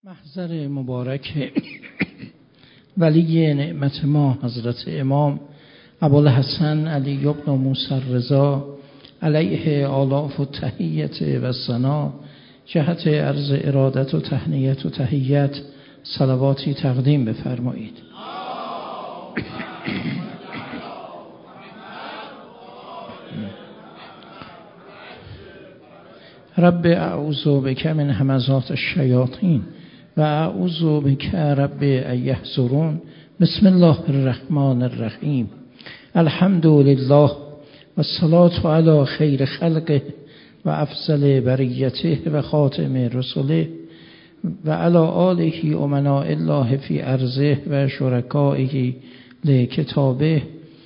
محضر مبارک ولی نعمت ما حضرت امام ابوالحسن علی بن موسی الرضا علیه آلاف التحیت و ثنا جهت عرض ارادت و تهنیت و تحیت صلواتی تقدیم بفرمایید. رب اعوذ بک من همزات الشیاطین و اعوذ بک رب ان یحضرون. بسم الله الرحمن الرحیم. الحمد لله و الصلاة علی خیر خلقه و افضل بریته و خاتم رسله و علی آله امناء الله فی ارضه و شرکائه لکتابه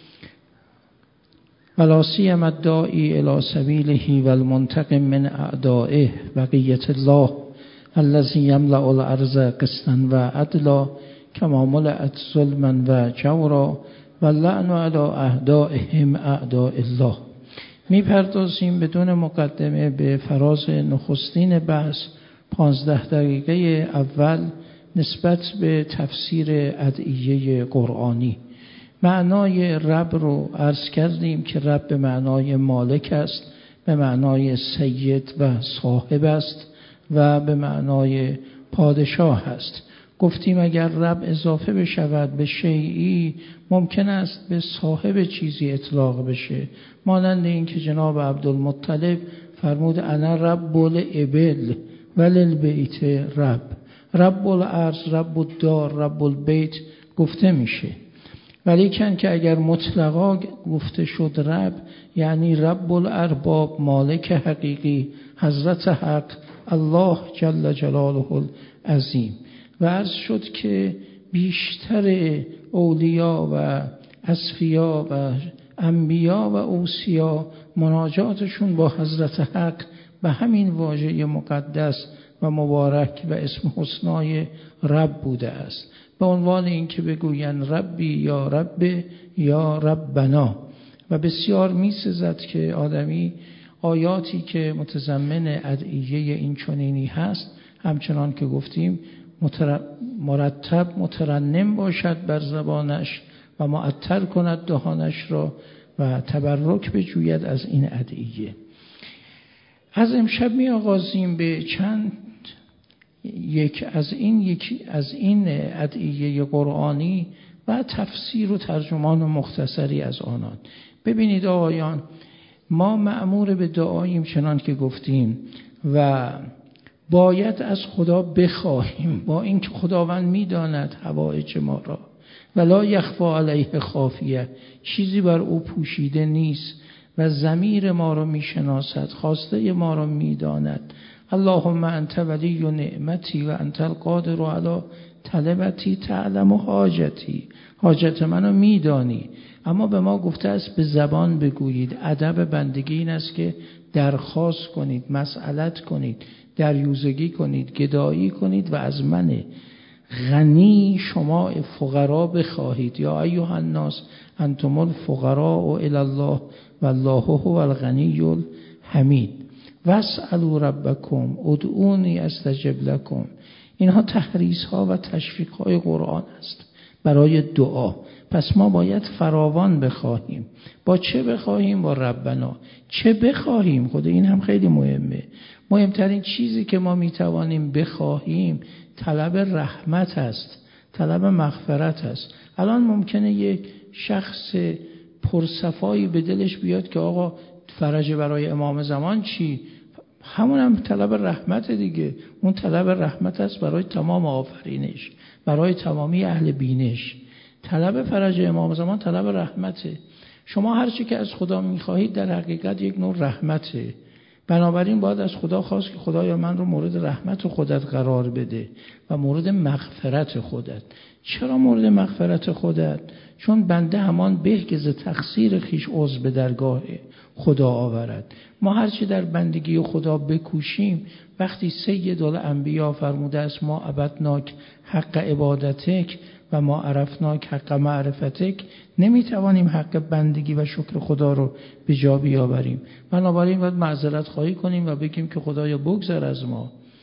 ولا سیما الداعی الی سبیله و المنتقم من اعدائه بقیة الله الذی یملأ الارض قسطا و عدلا کما ملأت ظلما و جورا و اللعن علی اعدائهم اعداء الله. میپردازیم بدون مقدمه به فراز نخستین بحث 15 دقیقه اول نسبت به تفسیر ادعیه قرآنی. معنای رب رو عرض کردیم که رب به معنای مالک است، به معنای سید و صاحب است و به معنای پادشاه است. گفتیم اگر رب اضافه بشود به شیئی ممکن است به صاحب چیزی اطلاق بشه، مانند این که جناب عبدالمطلب فرمود انا رب الابل وللبیت رب الارض رب الدار رب البیت گفته میشه. ولیکن که اگر مطلقا گفته شد رب یعنی رب الارباب، مالک حقیقی، حضرت حق الله جل جلاله العظیم. و عرض شد که بیشتر اولیا و اصفیا و انبیا و اوصیا مناجاتشون با حضرت حق به همین واژه مقدس و مبارک و اسم حسنای رب بوده است، به عنوان این که بگوین ربی یا رب یا ربنا. و بسیار می سزد که آدمی آیاتی که متضمن ادعیه این چنینی هست همچنان که گفتیم مرتب مترنم باشد بر زبانش و معطر کند دهانش را و تبرک بجوید از این ادعیه. از امشب می آغازیم به چند یک از این ادعیه قرآنی و تفسیر و ترجمان و مختصری از آنان. ببینید آقایان، ما مأمور به دعاییم چنان که گفتیم و باید از خدا بخواهیم، با اینکه خداوند میداند حوائج ما را ولا یخفی علیه خافیه، چیزی بر او پوشیده نیست و ضمیر ما را میشناسد، خواسته ما را میداند. اللهم انت ولی نعمتی و انت القادر علی طلبتی تعلم حاجتی، حاجت منو میدانی. اما به ما گفته است به زبان بگویید. ادب بندگی این است که درخواست کنید، مسئلت کنید، دریوزگی کنید، گدایی کنید و از من غنی شما فقرا بخواهید. یا ایها الناس انتم الفقراء الی الله والله هو الغنی الحمید. واسألوا ربکم ادعونی استجب لکم. اینها تحریض ها و تشویق های قرآن است برای دعا. پس ما باید فراوان بخواهیم. با چه بخواهیم؟ با ربنا. چه بخواهیم؟ خود این هم خیلی مهمه. مهمترین چیزی که ما میتوانیم بخواهیم طلب رحمت است، طلب مغفرت است. الان ممکنه یک شخص پرصفایی به دلش بیاد که آقا فرج برای امام زمان چی؟ همون هم طلب رحمت دیگه. اون طلب رحمت است برای تمام آفرینش، برای تمامی اهل بینش. طلب فرج امام زمان طلب رحمته. شما هر چی که از خدا میخواهید در حقیقت یک نوع رحمته. بنابراین باید از خدا خواست که خدایا من رو مورد رحمت خودت قرار بده و مورد مغفرت خودت. چرا مورد مغفرت خودت؟ چون بنده همان به که ز تقصیر خیش عذر به درگاه خدا آورد. ما هرچی در بندگی خدا بکوشیم، وقتی سید الانبیا فرموده است ما عبدناک حق عبادتک و ما عرفناک حق معرفتک، نمیتوانیم حق بندگی و شکر خدا رو به جا بیاوریم. بنابراین باید معذرت خواهی کنیم و بگیم که خدایا بگذر از ما.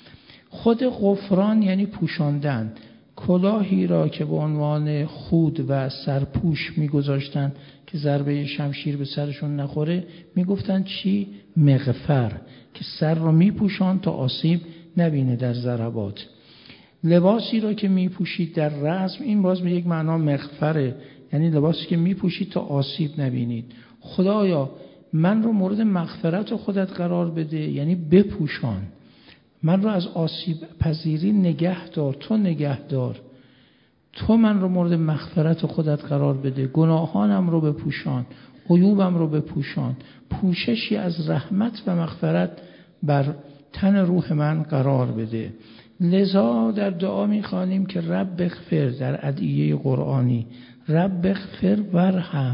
خود غفران یعنی پوشاندن. کلاهی را که به عنوان خود و سرپوش میگذاشتن که ضربه شمشیر به سرشون نخوره، میگفتن چی؟ مغفر، که سر را میپوشان تا آسیب نبینه در ضربات. لباسی را که میپوشید در رزم، این باز به یک معنا مغفره، یعنی لباسی که میپوشید تا آسیب نبینید. خدایا من رو مورد مغفرت خودت قرار بده، یعنی بپوشان، من رو از آسیب پذیری نگه دار، تو نگه دار، تو من رو مورد مغفرت خودت قرار بده، گناهانم رو بپوشان، عیوبم رو بپوشان، پوششی از رحمت و مغفرت بر تن روح من قرار بده. لذا در دعا می‌خوانیم که رب اغفر، در ادعیه قرآنی، رب اغفر وارحم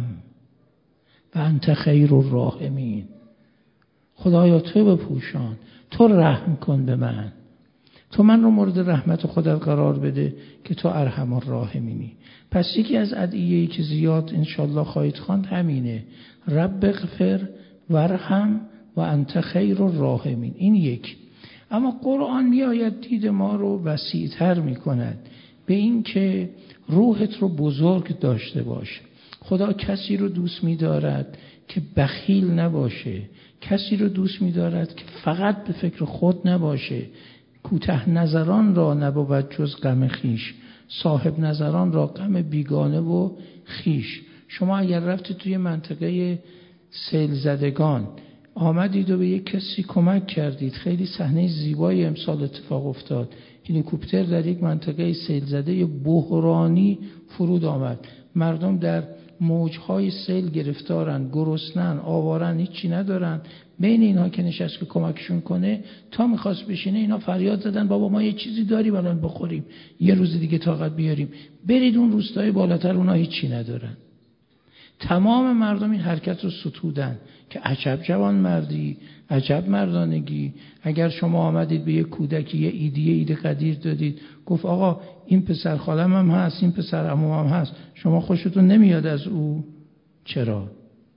و انت خیر الراحمین. خدایا تو بپوشان، تو رحم کن به من، تو من رو مورد رحمت خودت قرار بده که تو ارحم الراحمینی. پس یکی از ادعیه‌ای که زیاد انشالله خواهید خواند همینه، رب اغفر وارحم و انت خیر الراحمین. این یک. اما قرآن میآید دید ما رو وسیع‌تر می‌کند به این که روحت رو بزرگ داشته باش. خدا کسی رو دوست می‌دارد که بخیل نباشه، کسی رو دوست می‌دارد که فقط به فکر خود نباشه، کوته نظران را نبود جز غم خیش، صاحب نظران را غم بیگانه و خیش. شما اگر رفتید توی منطقه سیل زدگان، آمدید و به یک کسی کمک کردید، خیلی صحنه زیبایی امسال اتفاق افتاد. هلیکوپتر در یک منطقه سیل زده بحرانی فرود آمد، مردم در موجهای سیل گرفتارن، گرسنن، آوارن، هیچی ندارن. بین اینها که نشست که کمکشون کنه، تا میخواست بشینه اینا فریاد زدن بابا ما یه چیزی داریم الان بخوریم، یه روز دیگه طاقت بیاریم. برید اون روستای بالاتر، اونا هیچی ندارن. تمام مردم این حرکت رو ستودن که عجب جوان مردی، عجب مردانگی. اگر شما آمدید به یک کودکی یه ایده قدیر دادید، گفت آقا این پسر خالم هم هست، این پسر عموم هم هست، شما خوشتون نمیاد از او؟ چرا؟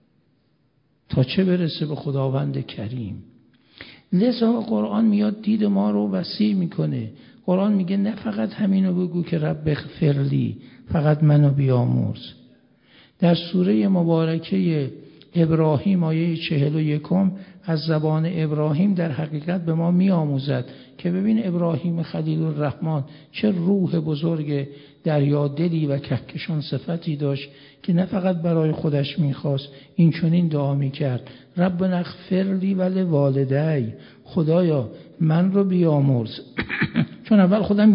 تا چه برسه به خداوند کریم. لذا قرآن میاد دید ما رو وسیع میکنه. قرآن میگه نه فقط همینو بگو که رب اغفرلی، فقط منو بیامرز. در سوره مبارکه ابراهیم آیه 41 از زبان ابراهیم در حقیقت به ما می آموزد که ببین ابراهیم خلیل الرحمن چه روح بزرگ دریادلی و کهکشان صفتی داشت که نه فقط برای خودش میخواست، این چنین دعا میکرد ربنا اغفر لی و لوالدی، خدایا من رو بیامرز چون اول خودم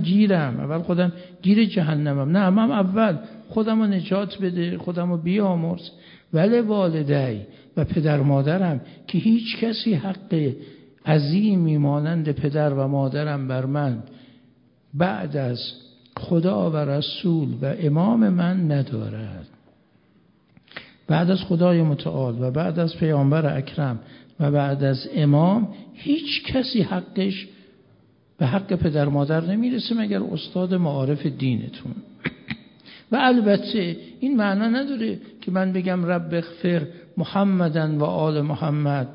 گیر جهنمم، نه من اول خودم رو نجات بده، خودم رو بیامرز، ولی والدی و پدر مادرم که هیچ کسی حق عظیمی مانند پدر و مادرم بر من بعد از خدا و رسول و امام من ندارد. بعد از خدای متعال و بعد از پیامبر اکرم و بعد از امام هیچ کسی حقش به حق پدر مادر نمیرسه مگر استاد معارف دینتون. و البته این معنا نداره که من بگم رب اغفر محمدن و آل محمد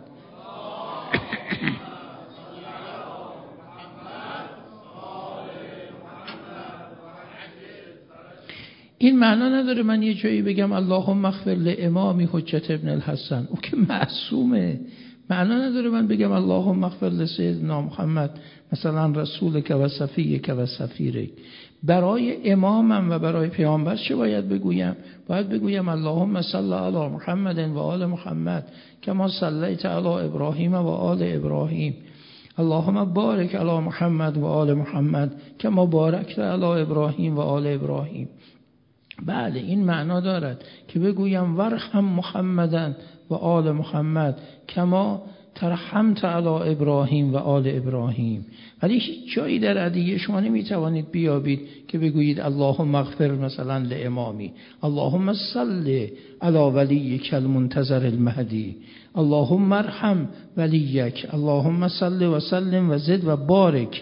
این معنا نداره من یه جایی بگم اللهم اغفر لامامی حجت ابن الحسن، او که معصومه. معنا نداره من بگم اللهم اغفر لسیدنا محمد مثلا رسولک و صفیک و سفیرک. برای امامم و برای پیامبر چه باید بگویم؟ باید بگویم اللهم صل علی محمد و آل محمد کما صلیت علی ابراهیم و آل ابراهیم، اللهم بارک علی محمد و آل محمد کما بارکت علی ابراهیم و آل ابراهیم. بله این معنا دارد که بگویم ورحم محمدن و آل محمد کما ترحمت علی ابراهیم و آل ابراهیم. ولی هیچ جایی در ادعیه شما نمیتوانید بیابید که بگویید اللهم اغفر مثلا لامامی، اللهم صل علی ولیک المنتظر المهدی، اللهم ارحم ولیک، اللهم صل و سلم و زد و بارک.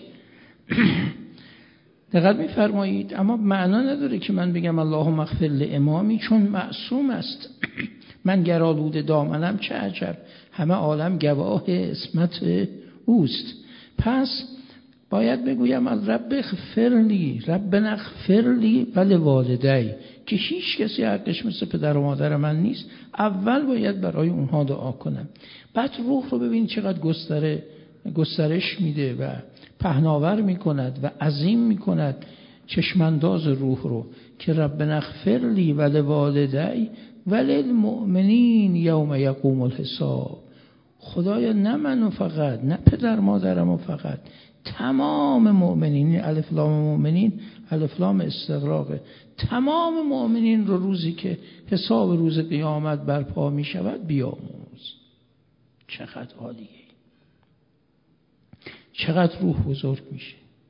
دقت می‌فرمایید. اما معنا نداره که من بگم اللهم اغفر لامامی چون معصوم است. من گرالود دامنم چه عجب، همه عالم گواه عصمت اوست. پس باید بگویم از رب اغفرلی، ربنا اغفرلی ولوالدی، که هیچ کسی حقش مثل پدر و مادر من نیست. اول باید برای اونها دعا کنم. بعد روح رو ببین چقدر گسترش میده و پهناور میکند و عظیم میکند چشمانداز روح رو، که ربنا اغفرلی ولوالدی وللمؤمنین یوم یقوم الحساب. خدایا نه منو فقط، نه پدر مادرمو فقط، تمام مؤمنین، الف لام مؤمنین الف لام استغراقه، تمام مؤمنین رو روزی که حساب روز قیامت برپا می شود بیاموز. چقدر عالیه، چقدر روح بزرگ میشه.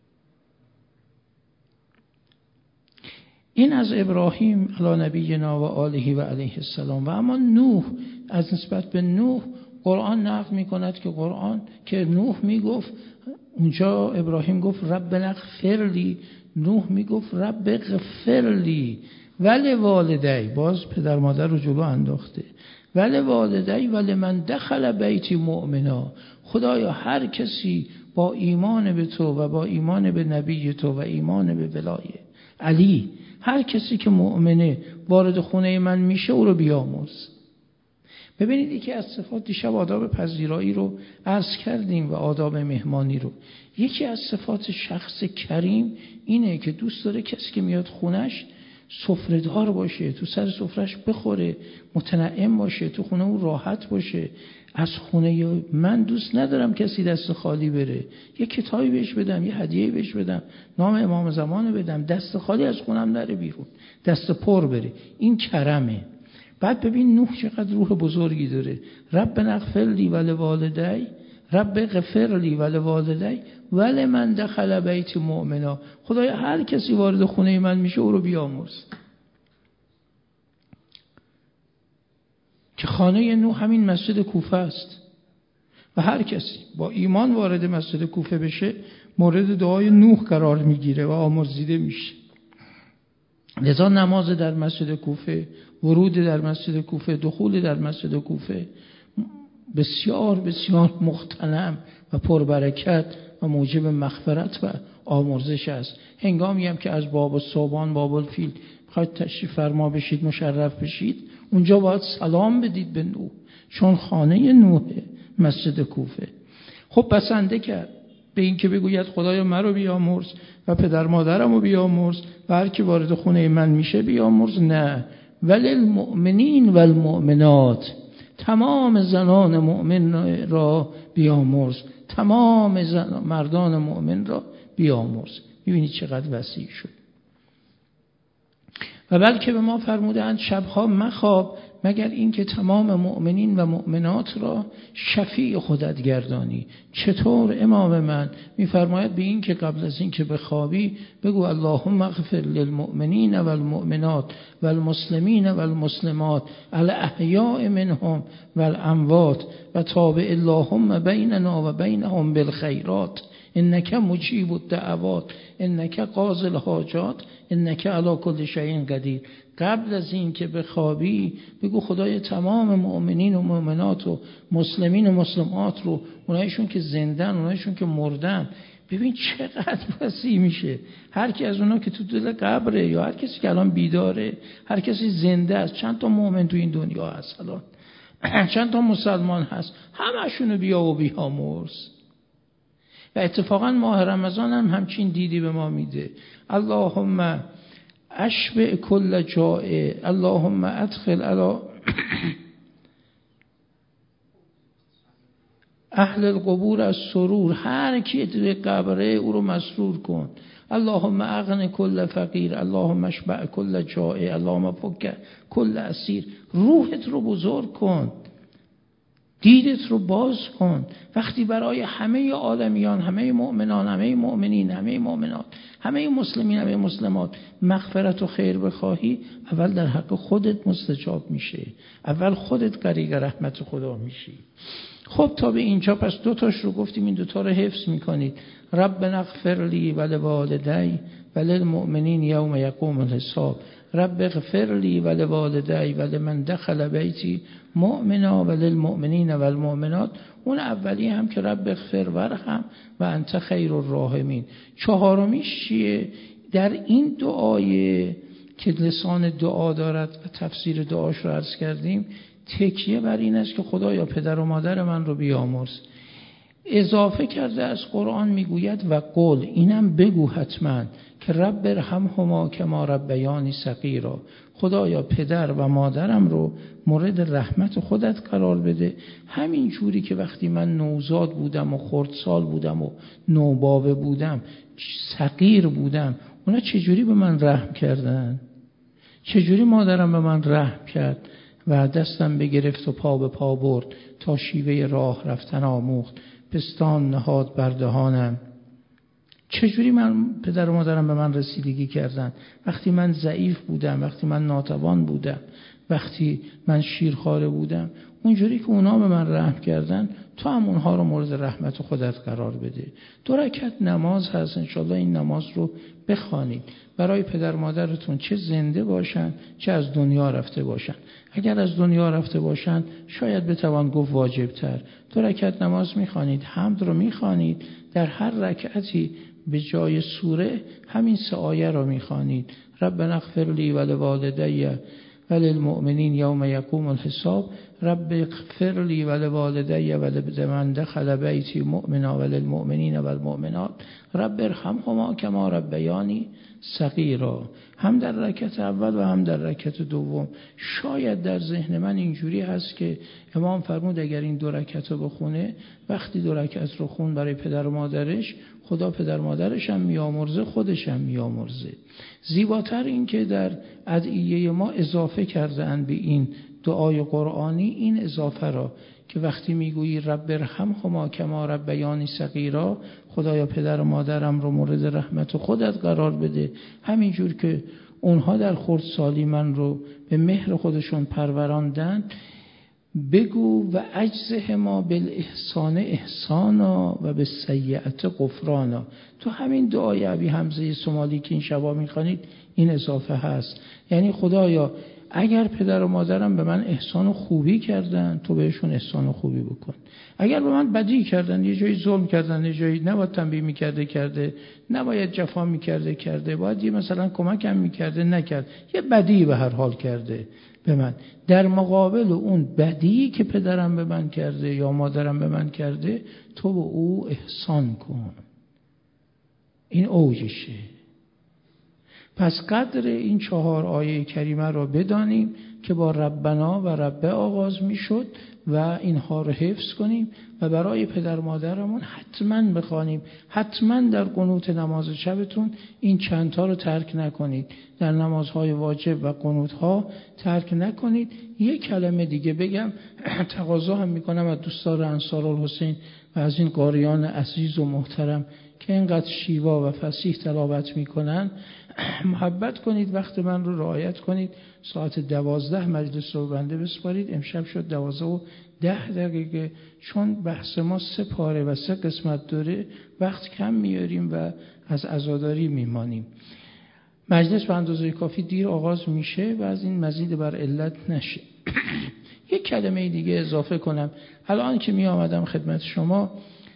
این از ابراهیم علی نبینا و آله و علیه السلام. و اما نوح، از نسبت به نوح قرآن نقل میکند که قرآن که نوح میگفت، اونجا ابراهیم گفت ربنا اغفرلی، نوح میگفت رب اغفرلی ولوالدی، باز پدر مادر رو جلو انداخته، ولوالدی ولمن دخل بیتی مؤمنا. خدایا هر کسی با ایمان به تو و با ایمان به نبی تو و ایمان به ولای علی، هر کسی که مؤمنه وارد خونه من میشه او رو بیامرز. ببینید یکی از صفات، دیشب آداب پذیرایی رو عرض کردیم و آداب مهمانی رو، یکی از صفات شخص کریم اینه که دوست داره کسی که میاد خونش سفره‌دار باشه، تو سر سفرهش بخوره، متنعم باشه، تو خونه او راحت باشه. از خونه من دوست ندارم کسی دست خالی بره، یه کتابی بهش بدم، یه هدیه بهش بدم، نام امام زمان بدم، دست خالی از خونم نره بیرون، دست پر بره. این کرمه. بعد ببین نوح چقدر روح بزرگی داره، ربنا اغفرلی ولوالدی، رب اغفرلی ولوالدی ولمن دخل بیت مؤمنا. خدایا هر کسی وارد خونه من میشه او رو بیامرز. که خانه نوح همین مسجد کوفه است و هر کسی با ایمان وارد مسجد کوفه بشه مورد دعای نوح قرار میگیره و آمرزیده میشه. لذا نماز در مسجد کوفه، ورود در مسجد کوفه، دخول در مسجد کوفه بسیار بسیار مغتنم و پربرکت و موجب مغفرت و آمرزش است. هنگامی هم که از باب الصوبان، باب الفیل بخواید تشریف فرما بشید، مشرف بشید، اونجا باید سلام بدید به نوح، چون خانه نوح مسجد کوفه. خب بسنده کرد به این که بگوید خدایا مرا بیامرز و پدر مادرم رو بیامرز و هر کی وارد خونه من میشه بیامرز. نه، ولی المؤمنین و المؤمنات، تمام زنان مؤمن را بیامرز، تمام مردان مؤمن را بیامرز. میبینید چقدر وسیع شد. و بلکه به ما فرمودند شبها مخواب مگر اینکه تمام مؤمنین و مؤمنات را شفیع خودت گردانی. چطور امام من؟ میفرماید به این که قبل از این که بخوابی بگو اللهم اغفر للمؤمنین و المؤمنات و المسلمین و المسلمات الاحیاء منهم و الاموات و تابع اللهم بیننا و بینهم بالخیرات انک مجیب الدعوات انک قاضی الحاجات انک علی کل شیء قدیر. قبل از این که بخوابی بگو خدای تمام مؤمنین و مؤمنات و مسلمین و مسلمات رو، اونایشون که زندن، اونایشون که مردن. ببین چقدر وسیع میشه. هر کی از اونا که تو دل قبره یا هر کسی که الان بیداره، هر کسی زنده است، چند تا مؤمن تو این دنیا هست الان، چند تا مسلمان هست، همشونو بیا و بیامرز. و اتفاقا ماه رمضان هم همچین دیدی به ما میده. اللهم اشبع کل جائع، اللهم ادخل علی اهل القبور از سرور، هر کی توی قبره او رو مسرور کن. اللهم اغن کل فقیر، اللهم اشبع کل جائع، اللهم فک کل اسیر. روحت رو بزرگ کن، دیدت رو باز کن. وقتی برای همه عالمیان، همه مؤمنان، همه مؤمنین، همه مؤمنات، همه مسلمین، همه مسلمات مغفرت و خیر بخواهی، اول در حق خودت مستجاب میشه، اول خودت غریق رحمت خدا میشی. خب تا به اینجا پس دو تاش رو گفتیم، این دو تا رو حفظ میکنید. ربنا اغفر لی ولوالدی وللمؤمنین یوم یقوم الحساب رب اغفر لی ولوالدی ولمن دخل بیتی مؤمنا وللمؤمنین والمؤمنات. اون اولی هم که رب اغفر ورحم و انت خیر الراحمین. چهارمیش چیه؟ در این دعای که لسان دعا دارد و تفسیر دعاش رو عرض کردیم، تکیه بر این است که خدایا پدر و مادر من رو بیامرز. اضافه کرده از قرآن میگوید و قل، اینم بگو حتما که رب ارحمهما کما ربیانی صغیرا، خدایا پدر و مادرم رو مورد رحمت خودت قرار بده، همین جوری که وقتی من نوزاد بودم و خردسال بودم و نوباوه بودم، صغیر بودم، اونا چجوری به من رحم کردن، چجوری مادرم به من رحم کرد و دستم بگرفت و پا به پا برد تا شیوه راه رفتن آموخت، پستان نهاد بر دهانم. چجوری من پدر و مادرم به من رسیدگی کردن وقتی من ضعیف بودم، وقتی من ناتوان بودم، وقتی من شیرخواره بودم. اونجوری که اونا به من رحم کردن تو هم اونها رو مورد رحمت خودت قرار بده. 2 رکعت نماز هست، انشالله این نماز رو بخوانید برای پدر مادرتون، چه زنده باشن چه از دنیا رفته باشن. اگر از دنیا رفته باشن شاید بتوان گفت واجب تر. 2 رکعت نماز میخوانید، حمد رو میخوانید، در هر رکعتی به جای سوره همین 3 آیه رو میخوانید. ربنا اغفر لی ولوالدی وللمؤمنین یوم یقوم الحساب رب اغفر لی ولوالدی ولمن دخل بیتی مؤمنا وللمؤمنین والمؤمنات رب ارحمهما کما ربیانی صغیرا. هم در رکعت اول و هم در رکعت دوم. شاید در ذهن من اینجوری هست که امام فرمود اگر این 2 رکعت رو بخونه، وقتی 2 رکعت رو خون برای پدر و مادرش، خدا پدر مادرش هم میامرزه، خودش هم میامرزه. زیباتر این که در ادعیه ما اضافه کردن به این دعای قرآنی این اضافه را که وقتی میگویی رب ارحمهما کما ربیانی صغیرا، خدایا پدر و مادرم رو مورد رحمت خودت قرار بده، همینجور که اونها در خردسالی من رو به مهر خودشون پروراندن، بگو و اجزهما بالاحسان احسانا و بالسیئة غفرانا. تو همین دعای ابی حمزه سومالی که این شبا میخوانید این اضافه هست، یعنی خدایا اگر پدر و مادرم به من احسان و خوبی کردن تو بهشون احسان و خوبی بکن، اگر به من بدی کردن، یه جایی ظلم کردن، یه جایی نباید تنبیه میکرده، نباید جفا میکرده، باید یه مثلا کمکم میکرده نکرد، یه بدی به هر حال کرده به من، در مقابل اون بدی که پدرم به من کرده یا مادرم به من کرده تو به او احسان کن. این اوجشه. پس قدر این 4 آیه کریمه را بدانیم که با ربنا و رب آغاز میشد و اینها رو حفظ کنیم و برای پدر مادرمون حتما بخوانیم. حتما در قنوت نماز شبتون این چند تا رو ترک نکنید، در نمازهای واجب و قنوتها ترک نکنید. یک کلمه دیگه بگم، تقاضا هم میکنم از دوستان انصارالحسین و از این قاریان عزیز و محترم که اینقدر شیوا و فصیح تلاوت میکنن، محبت کنید وقت من رو رعایت کنید. ساعت 12 مجلس رو بنده بسپارید. امشب شد 12:10 چون بحث ما 3 پاره و 3 قسمت داره، وقت کم میاریم و از عزاداری میمانیم. مجلس به اندازه کافی دیر آغاز میشه و از این مزید بر علت نشه. یک کلمه دیگه اضافه کنم. الان که می آمدم خدمت شما،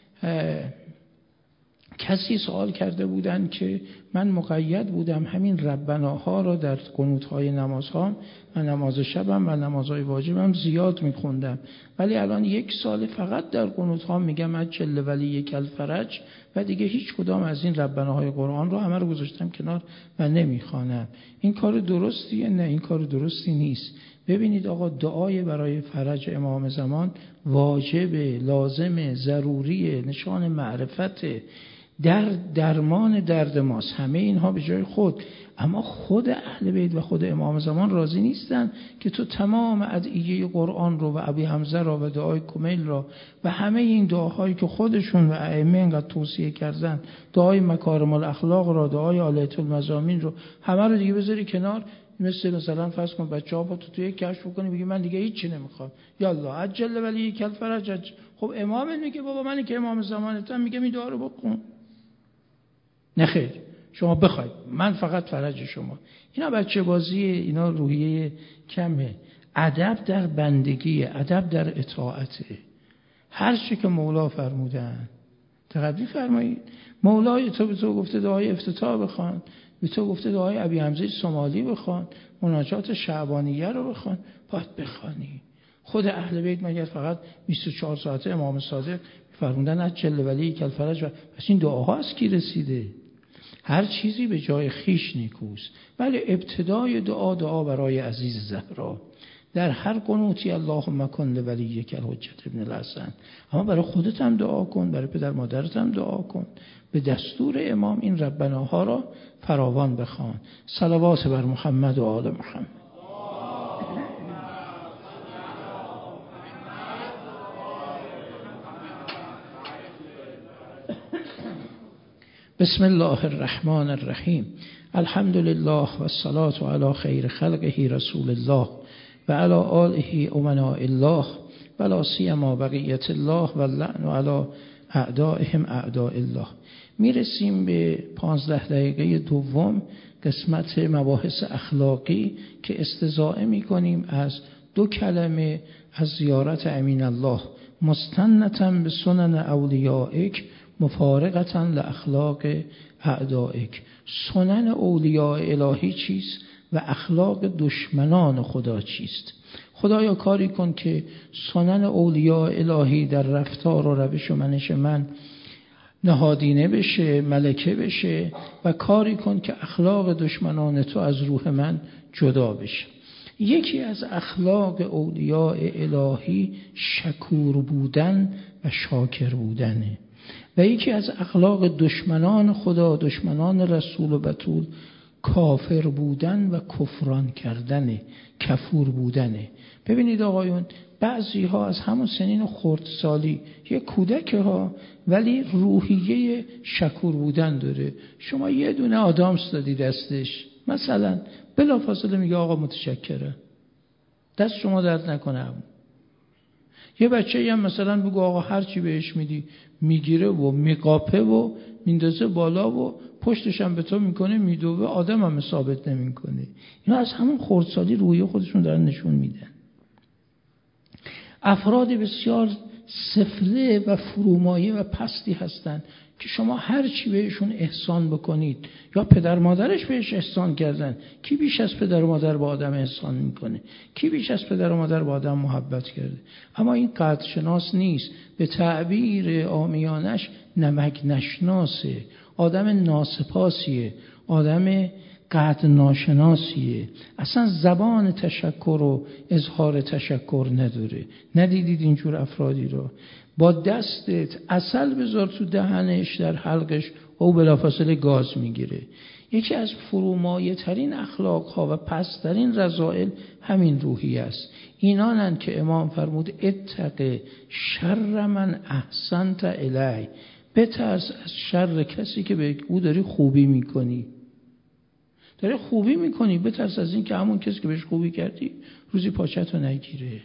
کسی سوال کرده بودن که من مقید بودم همین ربناها را در قنوت‌های نمازها و نماز شبم و نمازهای واجبم زیاد می‌خوندم، ولی الان 1 سال فقط در قنوت‌ها میگم عجل ولی الفرج و دیگه هیچ کدام از این ربناهای قرآن رو همه رو گذاشتم کنار و نمی‌خوانم. این کار درستیه؟ نه، این کار درستی نیست. ببینید آقا، دعای برای فرج امام زمان واجبه، لازمه، ضروریه، نشان معرفت، درمان درد ماست. همه اینها به جای خود، اما خود اهل بیت و خود امام زمان راضی نیستن که تو تمام ادعیه قرآن رو و ابی حمزه را و دعای کمیل را و همه این دعاهایی که خودشون و ائمه اینقدر توصیه کردن، دعای مکارم الاخلاق را، دعای آلیت المزامین رو، همه رو دیگه بذاری کنار. مثلا فرض کن بچه‌ها با تو یک کشف بکنی بگی من دیگه هیچی نمیخوام، یالا عجل ولی الفرج. خب امام میگه بابا من که امام زمانتم میگه این دعا رو بکن. نه خیر، شما بخواید، من فقط فرج شما. اینا بچه بازیه، اینا روحیه کمه. ادب در بندگی، ادب در اطاعته. هر چی که مولا فرمودن تقدی فرمایید. مولای تو به تو گفته دعای افتتاح بخوان، به تو گفته دعای ابی حمزه سومالی بخوان، مناجات شعبانیه رو بخوان، باید بخوانی. خود اهل بیت مگر فقط 24 ساعته امام صادق فرمودن از جل ولی کل فرج؟ پس این دعاها از کی رسیده؟ هر چیزی به جای خیش نیکوست. ولی ابتدای دعا برای عزیز زهرا. در هر قنوتی اللهم کن لولیک الحجة ابن الحسن. اما برای خودت هم دعا کن، برای پدر مادرت هم دعا کن. به دستور امام این ربناها را فراوان بخوان. صلوات بر محمد و آل محمد. بسم الله الرحمن الرحیم. الحمد لله و الصلاة علی خیر خلقه رسول الله و علی آله امناء الله و لا سیما بقیت الله و اللعن علی اعدائهم اعداء الله. میرسیم به 15 دقیقه دوم قسمت مباحث اخلاقی که استزاده میکنیم از 2 کلمه از زیارت امین الله: مستنتا به سنن اولیائک مفارقتا لاخلاق اعدائک. سنن اولیاء الهی چیست و اخلاق دشمنان خدا چیست؟ خدایا کاری کن که سنن اولیاء الهی در رفتار و روش و منش من نهادینه بشه، ملکه بشه، و کاری کن که اخلاق دشمنان تو از روح من جدا بشه. یکی از اخلاق اولیاء الهی شکور بودن و شاکر بودنه، و یکی از اخلاق دشمنان خدا، دشمنان رسول و بتول، کافر بودن و کفران کردنه، کفور بودنه. ببینید آقایون، بعضی ها از همون سنین خردسالی یه کودک ها ولی روحیه شکور بودن داره. شما یه دونه آدامس دادی دستش مثلا، بلافاصله میگه آقا متشکرم، دست شما درد نکنه. یه بچه هم مثلا بگو آقا هر چی بهش میدی میگیره و میقاپه و میندازه بالا و پشتش هم به تو میکنه میدوه، آدم هم ثابت نمیکنه. اینا از همون خردسالی روحیه خودشون دارن نشون میدن. افراد بسیار سفله و فرومایه و پستی هستند که شما هر چی بهشون احسان بکنید، یا پدر مادرش بهش احسان کردن، کی بیش از پدر و مادر با آدم احسان میکنه؟ کی بیش از پدر و مادر با آدم محبت کرده؟ اما این قدرشناس نیست، به تعبیر عامیانش نمک نشناسه، آدم ناسپاسیه، آدم قدر ناشناسیه، اصلا زبان تشکر و اظهار تشکر نداره. ندیدید اینجور افرادی رو؟ با دستت عسل بذار تو دهنش، در حلقش، او بلافاصله گاز میگیره. یکی از فرومایه ترین اخلاق ها و پسترین رذائل همین روحیه است. اینانند که امام فرمود اتق شر من احسنت الی، بترس از شر کسی که به او داری خوبی میکنی. داری خوبی میکنی، بترس از این که همون کسی که بهش خوبی کردی روزی پاچتو نگیره.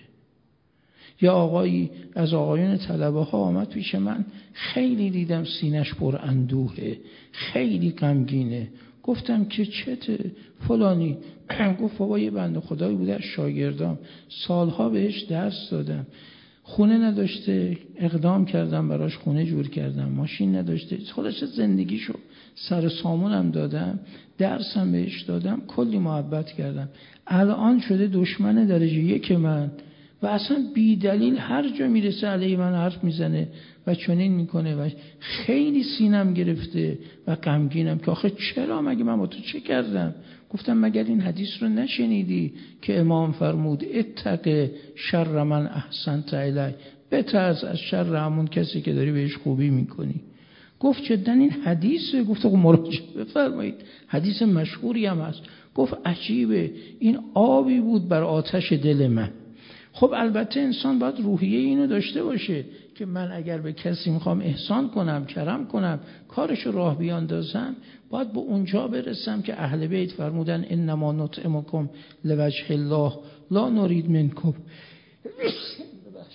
یا آقایی از آقایون طلبه ها آمد پیش من، خیلی دیدم سینش پر اندوهه، خیلی غمگینه. گفتم که چته فلانی؟ گفت بابا یه بنده خدایی بوده از شاگردام، سالها بهش درس دادم، خونه نداشته، اقدام کردم براش خونه جور کردم، ماشین نداشته، خودش زندگیشو سر سامونم دادم، درسم بهش دادم، کلی محبت کردم. الان شده دشمن درجه 1 من و اصلا بی دلیل هر جا میرسه علیه من حرف میزنه و چنین میکنه و خیلی سینم گرفته و غمگینم که آخه چرا؟ مگه من با تو چه کردم؟ گفتم مگر این حدیث رو نشنیدی که امام فرمود اتق شر من احسنت الی، بترس از شر همون کسی که داری بهش خوبی میکنی. گفت جدا این حدیثه؟ گفت مراجعه بفرمایید، حدیث مشهوری هم هست. گفت عجیبه، این آبی بود بر آتش دل من. خب البته انسان باید روحیه اینو داشته باشه که من اگر به کسی میخوام احسان کنم، کرم کنم، کارشو راه بیاندازم، باید به اونجا برسم که اهل بیت فرمودن انما نطعمکم لوجه الله لا نرید منکم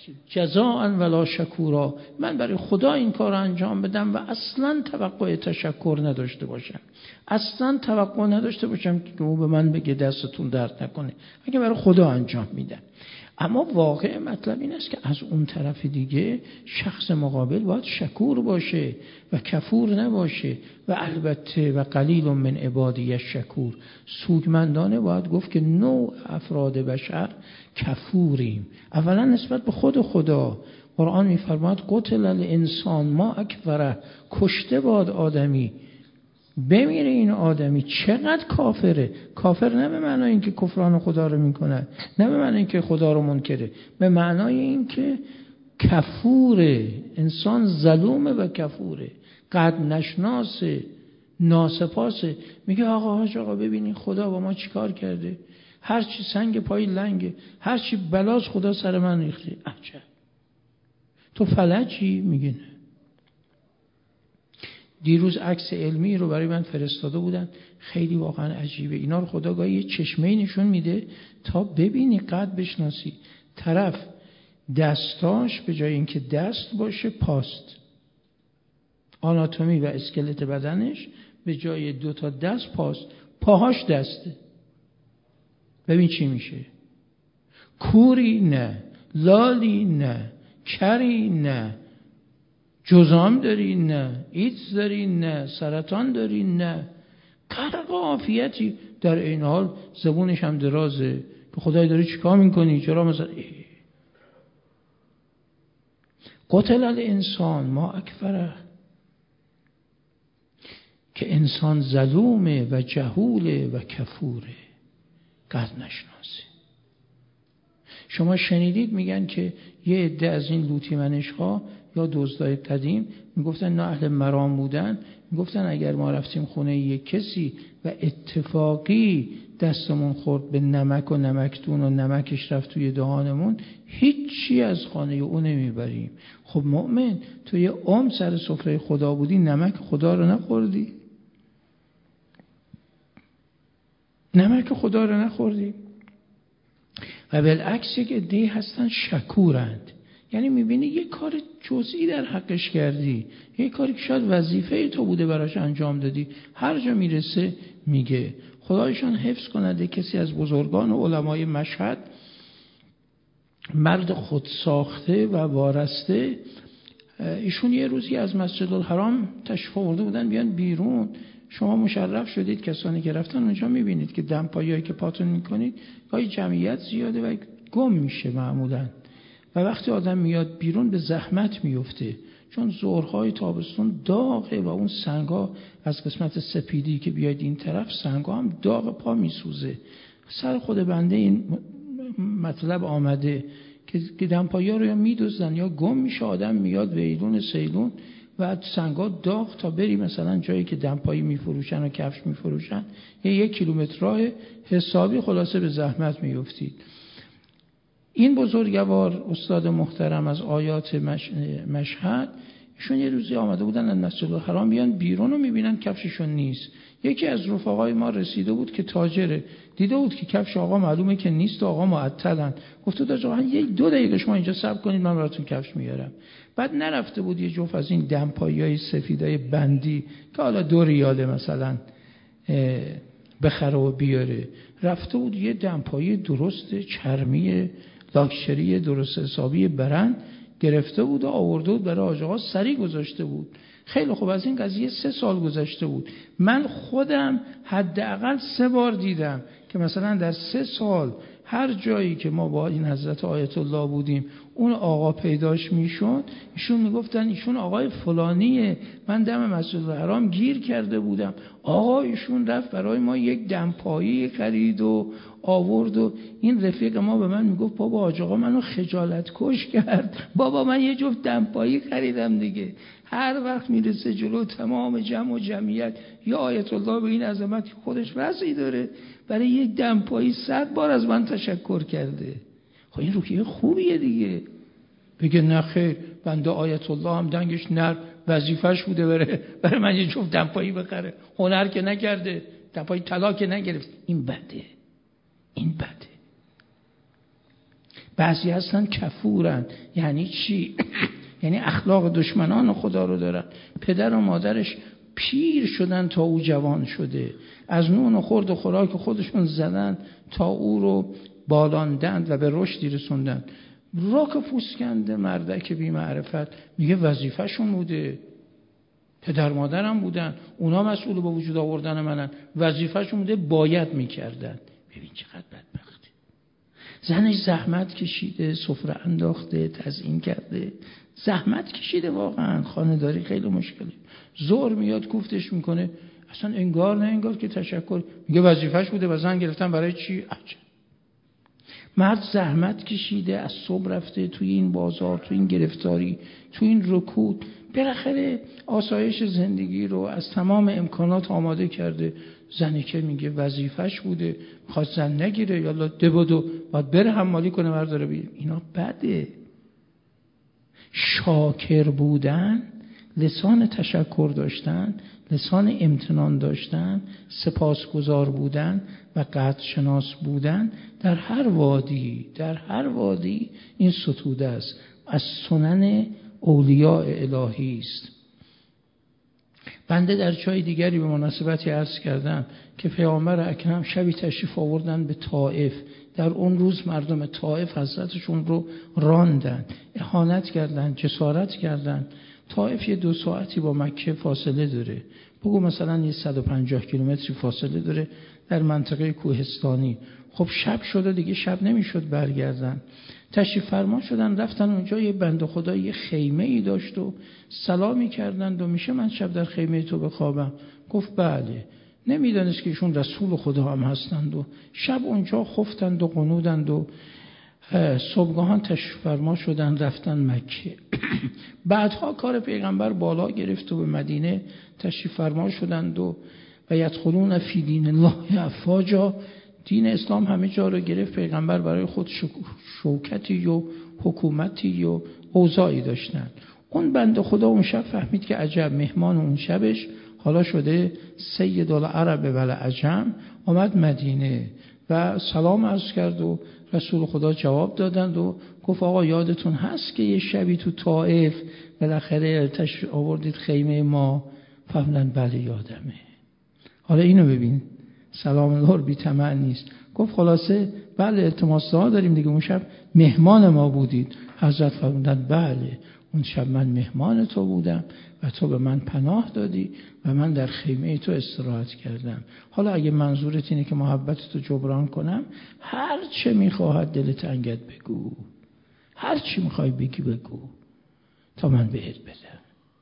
جزاء ولا شکورا، من برای خدا این کار انجام بدم و اصلا توقع تشکر نداشته باشم، اصلا توقع نداشته باشم که او به من بگه دستتون درد نکنه، اگه برای خدا انجام میدم. اما واقع مطلب این است که از اون طرف دیگه شخص مقابل باید شکور باشه و کفور نباشه. و البته و قلیل من عبادی الشکور، سودمندانه باید گفت که نوع افراد بشر کفوریم. اولا نسبت به خود خدا، قرآن میفرماید قتل الانسان ما اکفره، کشته باد آدمی، بمیره این آدمی چقدر کافره. کافر نه به معنای اینکه کفران خدا رو میکنه، نه به معنای اینکه خدا رو منکره، به معنای اینکه کفوره، انسان ظلومه و کفوره، قد نشناسه، ناسپاسه. میگه آقا حاج آقا ببینین خدا با ما چیکار کرده، هرچی سنگ پای لنگه، هرچی بلاس خدا سر من ریخته. عجب تو فلجی؟ میگه نه. دیروز عکس علمی رو برای من فرستاده بودن، خیلی واقعا عجیبه. اینا رو خدا گاهی یه چشمه‌ای نشون میده تا ببینی، قد بشناسی. طرف دستاش به جای اینکه دست باشه پاست، آناتومی و اسکلت بدنش به جای 2 تا دست پاست، پاهاش دسته. ببین چی میشه. کوری نه، لالی نه، کری نه، جزام داری نه، ایدز داری نه، سرطان داری نه، غرق عافیتی. در این حال زبونش هم درازه که خدای داری چیکار میکنی، چرا مثلا قتل الانسان ما اکفره، که انسان ظلومه و جهوله و کفوره، قد نشناسه. شما شنیدید میگن که یه عده از این لوطی منش‌ها یا دزدای قدیم میگفتن نه اهل مرام بودن، میگفتن اگر ما رفتیم خونه یک کسی و اتفاقی دستمون خورد به نمک و نمکدون و نمکش رفت توی دهانمون، هیچی از خانه او نمیبریم. خب مؤمن تو یه عمر سر سفره خدا بودی، نمک خدا رو نخوردی؟ نمک خدا رو نخوردی؟ و بالعکس یک عده‌ای هستن شکورند، یعنی میبینی یک کار جزئی در حقش کردی، یک کاری که شاید وظیفه تو بوده براش انجام دادی، هر جا میرسه میگه. خدایشان حفظ کننده. کسی از بزرگان و علمای مشهد، مرد خود ساخته و وارسته، ایشون یه روزی از مسجد الحرام تشریف آورده بودن بیان بیرون. شما مشرف شدید کسانی که رفتن اونجا میبینید که دمپایی‌هایی که پاتون میکنید گاهی جمعیت زیاده و گم میشه معمولاً، و وقتی آدم میاد بیرون به زحمت میفته، چون ظهرهای تابستون داغه و اون سنگا از قسمت سپیدی که بیاید این طرف سنگا هم داغ، پا میسوزه. سر خود بنده این مطلب آمده که دمپایی‌ها رو یا میدوزن یا گم میشه، آدم میاد ویلون سیلون و سنگا داغ، تا بری مثلا جایی که دمپایی میفروشن و کفش میفروشن 1 کیلومتر راه حسابی، خلاصه به زحمت میافتید. این بزرگوار استاد محترم از آیات مشهد، ایشون یه روزی آمده بودن از مسجد الحرام بیان بیرون و میبینن کفششون نیست. یکی از رفقای ما رسیده بود که تاجره، دیده بود که کفش آقا معلومه که نیست، آقا معطلن، گفت داج آقا 1-2 دقیقه شما اینجا صبر کنید من براتون کفش میارم. بعد نرفته بود یه جفت از این دمپایی‌های سفیدای بندی که حالا 2 ریاله مثلا بخره و بیاره، رفته بود یه دمپایی درست چرمی لاکچری درست حسابی برند گرفته بود و آورده بود برای آقا سری گذاشته بود. خیلی خوب، از این قضیه 3 سال گذشته بود. من خودم حداقل 3 بار دیدم که مثلا در 3 سال هر جایی که ما با این حضرت آیت الله بودیم اون آقا پیداش میشد، ایشون میگفتن ایشون آقای فلانیه، من دم مسجد الحرام گیر کرده بودم، آقا ایشون رفت برای ما یک دمپایی خرید و آورد. و این رفیق ما به من میگفت بابا حاج آقا منو خجالت کش کرد، بابا من یه جفت دمپایی خریدم دیگه. هر وقت میرسه جلو تمام جمع و جمعیت، یا آیت الله به این عظمت خودش وضعی داره، برای یک دمپایی 100 بار از من تشکر کرده. خب این روحیه خوبیه دیگه. بگه نه خیر، بنده آیت الله هم دنگش نر، وظیفه‌اش بوده برای من یه جفت دمپایی بخره، هنر که نکرده، دمپایی طلا که نگرفت. این بده، این بده. بعضی هستن کفورن. یعنی چی؟ یعنی اخلاق دشمنان خدا رو دارن. پدر و مادرش پیر شدن تا او جوان شده، از نون و خورد و خوراک خودشون زدن تا او رو بالاندند و به رشدی رسوندن. راک پوسکنده مردک بی معرفت میگه وظیفه‌شون بوده، پدر مادرم بودن، اونا مسئول به وجود آوردن منن، وظیفه‌شون بوده، باید میکردن. ببین چقدر بدبخته. زنش زحمت کشیده، سفره انداخته، تزیین کرده، زحمت کشیده. واقعا خانه‌داری خیلی مشکله. ظهر میاد کوفتش میکنه، اصلا انگار نه انگار که تشکر، میگه وظیفه‌ش بوده و زن گرفتن برای چی؟ عجب. مرد زحمت کشیده، از صبح رفته توی این بازار، توی این گرفتاری، توی این رکود، بالاخره آسایش زندگی رو از تمام امکانات آماده کرده. زنی که میگه وظیفه‌ش بوده، خواست زن نگیره، یالا دبودو باید بره حمالی کنه برداره بگیره. اینا بده. شاکر بودن، لسان تشکر داشتن، لسان امتنان داشتن، سپاسگزار بودن و قدر شناس بودن در هر وادی این ستوده است، از سنن اولیاء الهی است. بنده در جای دیگری به مناسبتی عرض کردم که پیامبر اکرم شبی تشریف آوردن به طائف. در اون روز مردم طائف حضرتشون رو راندن، اهانت کردن، جسارت کردن. طائف یه 2 ساعتی با مکه فاصله داره، بگو مثلا یه 150 کیلومتری فاصله داره در منطقه کوهستانی. خب شب شده دیگه، شب نمیشد برگردن. تشریف فرما شدن، رفتن اونجا. یه بنده خدا یه خیمه ای داشت و سلامی کردند و میشه من شب در خیمه تو بخوابم؟ گفت بله. نمیدانست که ایشون رسول خدا هم هستند و شب اونجا خفتند و قنودند و صبحگاهان تشریف فرما شدن رفتن مکه. بعدها کار پیغمبر بالا گرفت و به مدینه تشریف فرما شدند و یدخلون فی دین الله افواجا. دین اسلام همه جا رو گرفت. پیغمبر برای خود شوکتی و حکومتی و اوضاعی داشتن. اون بنده خدا اون شب فهمید که عجب، مهمان اون شبش حالا شده سید العرب والعجم، آمد مدینه و سلام عرض کرد و رسول خدا جواب دادند و گفت آقا یادتون هست که یه شبی تو طائف بالاخره تشریف آوردید خیمه ما؟ فهمدن بله یادمه. حالا اینو ببین، سلام الله بی طمع نیست. گفت خلاصه بله التماس دعا داریم دیگه، اون شب مهمان ما بودید. حضرت فرمودند بله اون شب من مهمان تو بودم و تو به من پناه دادی و من در خیمه تو استراحت کردم. حالا اگه منظورت اینه که محبت تو جبران کنم، هر چه میخواهد دلت انگت بگو، هر چی میخوای بگی بگو تا من بهت بدم.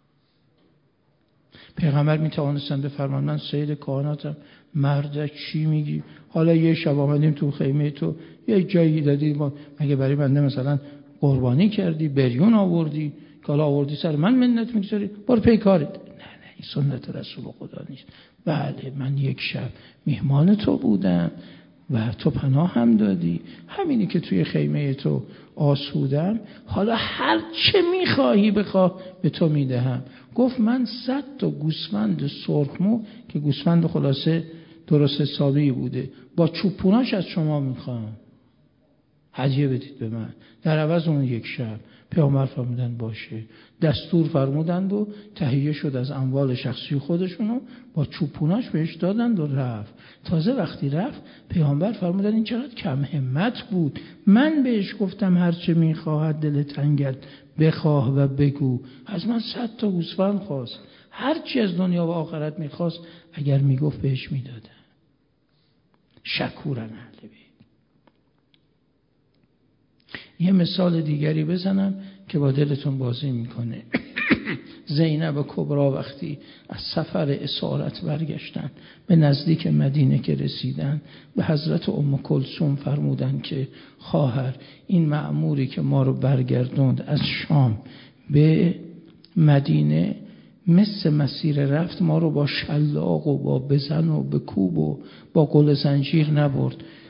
پیغمبر میتوانستن بفرمان من سید کائناتم، مرد چی میگی؟ حالا یه شب آمدیم تو خیمه تو، یه جایی دادی، مگه برای بنده مثلا قربانی کردی، بریون آوردی، کالا آوردی سر من منت میگذاری؟ برو پی کارت. نه این سنت رسول خدا نیست. بله من یک شب مهمان تو بودم و تو پناه هم دادی، همینی که توی خیمه تو آسودم، حالا هر چه میخواهی بخواه به تو میدهم. گفت من 100 تا گوسفند سرخمو، که گوسفند خلاصه درست حسابی بوده، با چوپوناش از شما میخوام هدیه بدید به من در عوض اون یک شب. پیامبر فرمودن باشه. دستور فرمودند و تهیه شد از اموال شخصی خودشونو با چوپوناش بهش دادند و رفت. تازه وقتی رفت پیامبر فرمودن این چقدر کم همت بود، من بهش گفتم هر چه میخواهد دلت انگت بخواه و بگو، از من 100 تا گوسفند خواست، هر چی از دنیا و آخرت میخواست اگر میگفت بهش میدادم. شکورن اهل بیت. یه مثال دیگری بزنم که با دلتون بازی میکنه. زینب کبرا وقتی از سفر اسارت برگشتن، به نزدیک مدینه که رسیدن، به حضرت ام کلثوم فرمودن که خواهر این مأموری که ما رو برگردوند از شام به مدینه مثل مسیر رفت ما رو با شلاق و با بزن و به کوب و با گل زنجیر نبرد،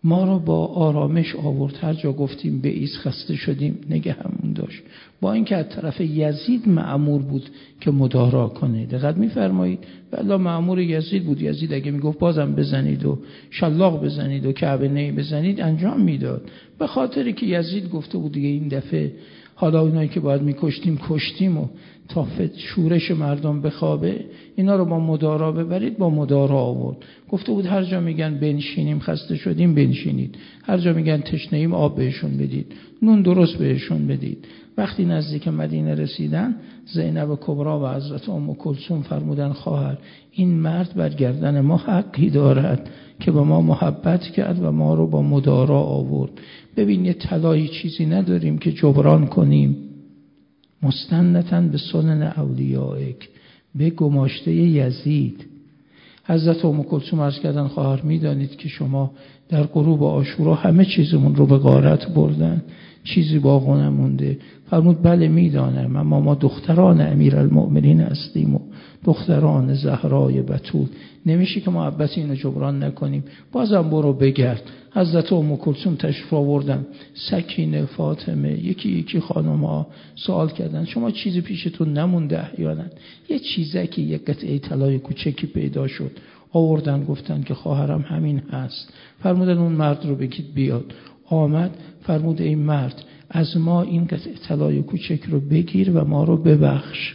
ما رو با آرامش آورد. هر جا گفتیم به ایست خسته شدیم نگهمون داشت. با اینکه از طرف یزید مأمور بود که مدارا کنه. دقت می‌فرمایید والله مأمور یزید بود. یزید اگه میگفت بازم بزنید و شلاق بزنید و کعبه نی بزنید انجام میداد. به خاطری که یزید گفته بود دیگه این دفعه حالا اونایی که باید میکشتیم کشتیم و تا شورش مردم بخوابه اینا رو با مدارا ببرید، با مدارا آورد. گفته بود هر جا میگن بنشینیم خسته شدیم بنشینید، هر جا میگن تشنه‌ایم آب بهشون بدید، نون درست بهشون بدید. وقتی نزدیک مدینه رسیدن زینب کبرا و حضرت ام کلثوم فرمودن خواهر این مرد بر گردن ما حقی دارد که به ما محبت کرد و ما رو با مدارا آورد. ببین یه طلایی چیزی نداریم که جبران کنیم. مستندتن به سنن اولیائک، به گماشته یزید. حضرت ام کلثوم عرض کردن خواهر میدانید که شما در غروب عاشورا همه چیزمون رو به غارت بردن، چیزی باقی نمونده. فرمود بله میدانم، اما ما دختران امیرالمؤمنین هستیم و دختران زهرای بتول، نمیشه که محبت اینو جبران نکنیم. بازم برو بگرد. حضرت ام کلثوم تشریف آوردن، سکینه، فاطمه، یکی خانم‌ها سوال کردن شما چیزی پیشتون نمونده احیانا؟ یه چیزکی یه قطعه طلای کوچکی پیدا شد، آوردن گفتن که خواهرم همین هست. فرمودن اون مرد رو بگید بیاد. آمد فرمود این مرد از ما این قطعه طلای کوچک رو بگیر و ما رو ببخش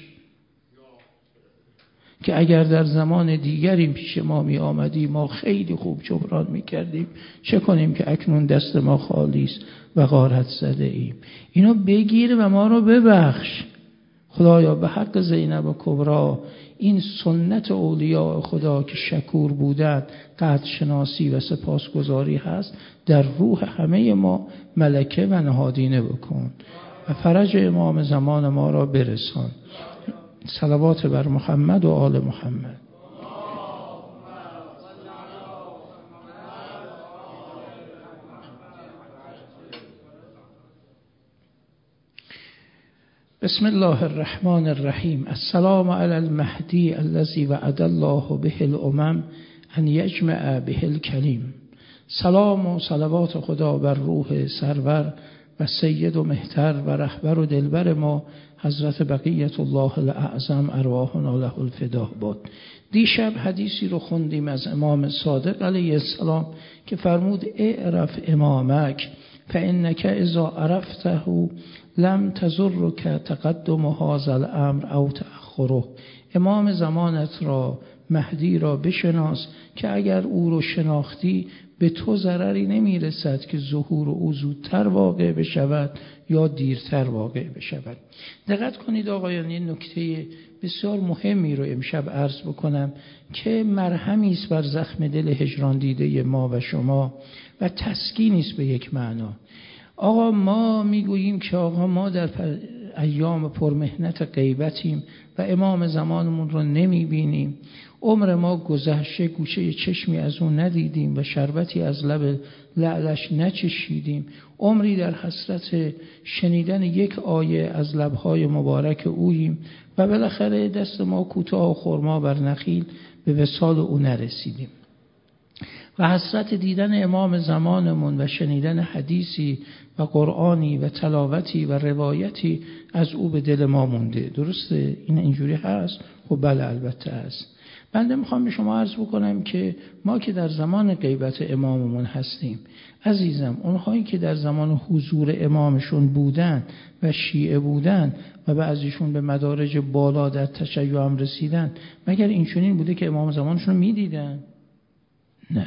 که اگر در زمان دیگری پیش ما می آمدی ما خیلی خوب جبران می کردیم، چه کنیم که اکنون دست ما خالی است و غارت زده ایم. اینو بگیر و ما رو ببخش. خدایا به حق زینب کبرا این سنت اولیاء خدا که شکور بودند، قدر شناسی و سپاسگزاری هست، در روح همه ما ملکه و نهادینه بکن و فرج امام زمان ما را برسان. صلوات بر محمد و آل محمد. بسم الله الرحمن الرحیم. السلام علی المهدی الذی وعد الله به الامم ان یجمع به الکلیم. سلام و صلوات خدا بر روح سرور و سید و مهتر و رهبر و دلبر ما حضرت بقیت الله الاعظم ارواحنا له الفدا باد. دیشب حدیثی رو خوندیم از امام صادق علیه السلام که فرمود اعرف امامک فانک اذا عرفته لم تضرک تقدم هذا الامر او تأخره. امام زمانت را، مهدی را بشناس که اگر او رو شناختی به تو ضرری نمیرسد که ظهور او زودتر واقع بشود یا دیرتر واقع بشود. دقت کنید آقایان، این نکته بسیار مهمی رو امشب عرض بکنم که مرهمی است بر زخم دل هجران دیده ما و شما و تسکینی است به یک معنا. آقا ما میگوییم که آقا ما در ایام پرمهنت غیبتیم و امام زمانمون رو نمیبینیم، عمر ما گذشته، گوشه چشمی از اون ندیدیم و شربتی از لب لعلش نچشیدیم، عمری در حسرت شنیدن یک آیه از لبهای مبارک اوییم و بالاخره دست ما کوتاه و خرما بر نخیل به وصال او نرسیدیم و حسرت دیدن امام زمانمون و شنیدن حدیثی و قرآنی و تلاوتی و روایتی از او به دل ما مونده. درسته؟ این اینجوری هست؟ خب بله البته هست. بنده میخوام به شما عرض بکنم که ما که در زمان غیبت اماممون هستیم، عزیزم اونهایی که در زمان حضور امامشون بودن و شیعه بودن و بعضیشون به مدارج بالا در تشیع هم رسیدن، مگر این چنین بوده که امام زمانشون میدیدن؟ نه.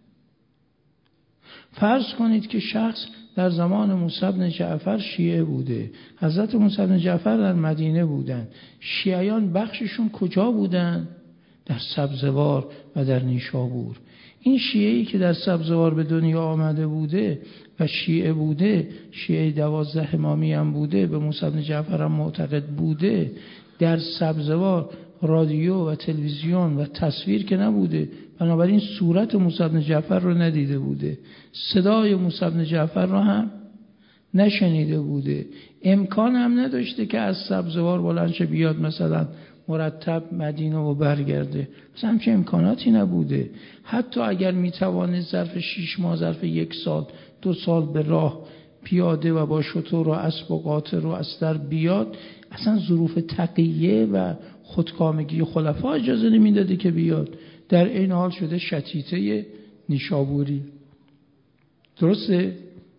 فرض کنید که شخص در زمان موسی بن جعفر شیعه بوده، حضرت موسی بن جعفر در مدینه بودن، شیعیان بخششون کجا بودن؟ در سبزوار و در نیشابور. این شیعه‌ای که در سبزوار به دنیا آمده بوده و شیعه بوده، شیعه 12 امامی هم بوده، به موسی بن جعفر هم معتقد بوده، در سبزوار رادیو و تلویزیون و تصویر که نبوده، بنابراین صورت موسی بن جعفر رو ندیده بوده، صدای موسی بن جعفر رو هم نشنیده بوده، امکان هم نداشته که از سبزوار بلند شه بیاد مثلا مرتب مدینه و برگرده. مثلا همچه امکاناتی نبوده. حتی اگر میتوانست ظرف 6 ماه، ظرف 1 سال 2 سال به راه پیاده و با شتر و اسب و قاطر و استر بیاد، اصلا ظروف تقیه و خودکامگی خلفا اجازه نمیداده که بیاد. در این حال شده شتیته نیشابوری. درسته؟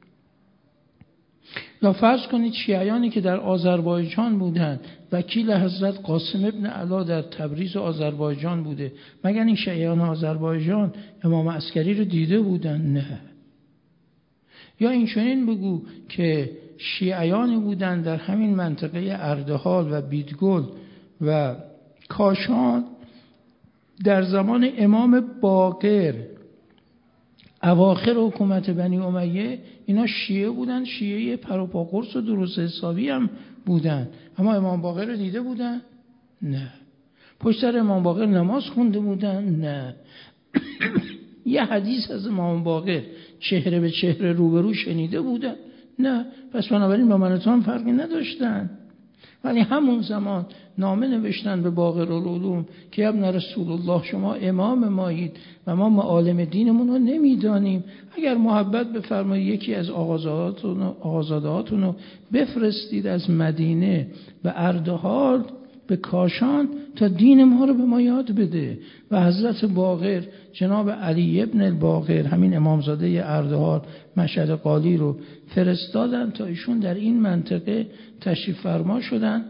یا فرض کنید شیعیانی که در آذربایجان بودند، وکیل حضرت قاسم ابن علا در تبریز آذربایجان بوده، مگر این شیعیان آذربایجان امام عسکری رو دیده بودن؟ نه. یا این چنین بگو که شیعیانی بودن در همین منطقه اردهال و بیدگل و کاشان در زمان امام باقر اواخر حکومت بنی امیه، اینا شیعه بودن، شیعه پروپاقرص و درست حسابی هم بودن، اما امام باقر رو دیده بودن؟ نه. پشت سر امام باقر نماز خونده بودن؟ نه. یه حدیث از امام باقر چهره به چهره روبرو شنیده بودن؟ نه. پس بنابراین با من و تو هم فرقی نداشتن. ولی همون زمان نامه نوشتن به باقر العلوم که ابن رسول الله شما امام مایید و ما معالم دینمون رو نمیدانیم، اگر محبت بفرمایید یکی از آقازادهاتون رو بفرستید از مدینه به اردهال به کاشان تا دین ما رو به ما یاد بده. و حضرت باقر جناب علی ابن الباقر، همین امامزاده اردهال مشهد قالی رو فرستادن تا ایشون در این منطقه تشریف فرما شدن.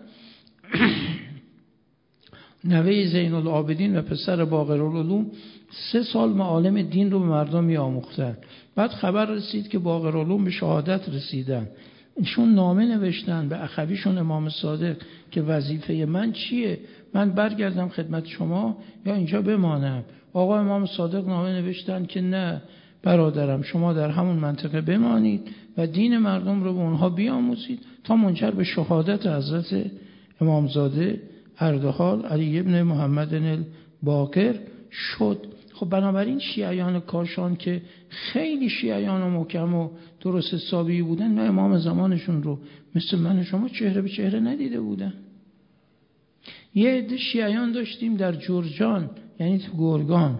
نوه زین العابدین و پسر باقر العلوم 3 سال معالم دین رو به مردم می آموختن. بعد خبر رسید که باقر العلوم به شهادت رسیدن. ایشون نامه نوشتن به اخویشون امام صادق که وظیفه من چیه؟ من برگردم خدمت شما یا اینجا بمانم؟ آقا امام صادق نامه نوشتن که نه برادرم، شما در همون منطقه بمانید و دین مردم رو به اونها بیاموزید تا منجر به شهادت حضرت امامزاده اردهال علی ابن محمد الباقر شد. خب بنابراین شیعیان کاشان که خیلی شیعیان و محکم و درست حسابی بودن، نه امام زمانشون رو مثل من و شما چهره به چهره ندیده بودن. یه عده شیعیان داشتیم در جرجان، یعنی تو گرگان،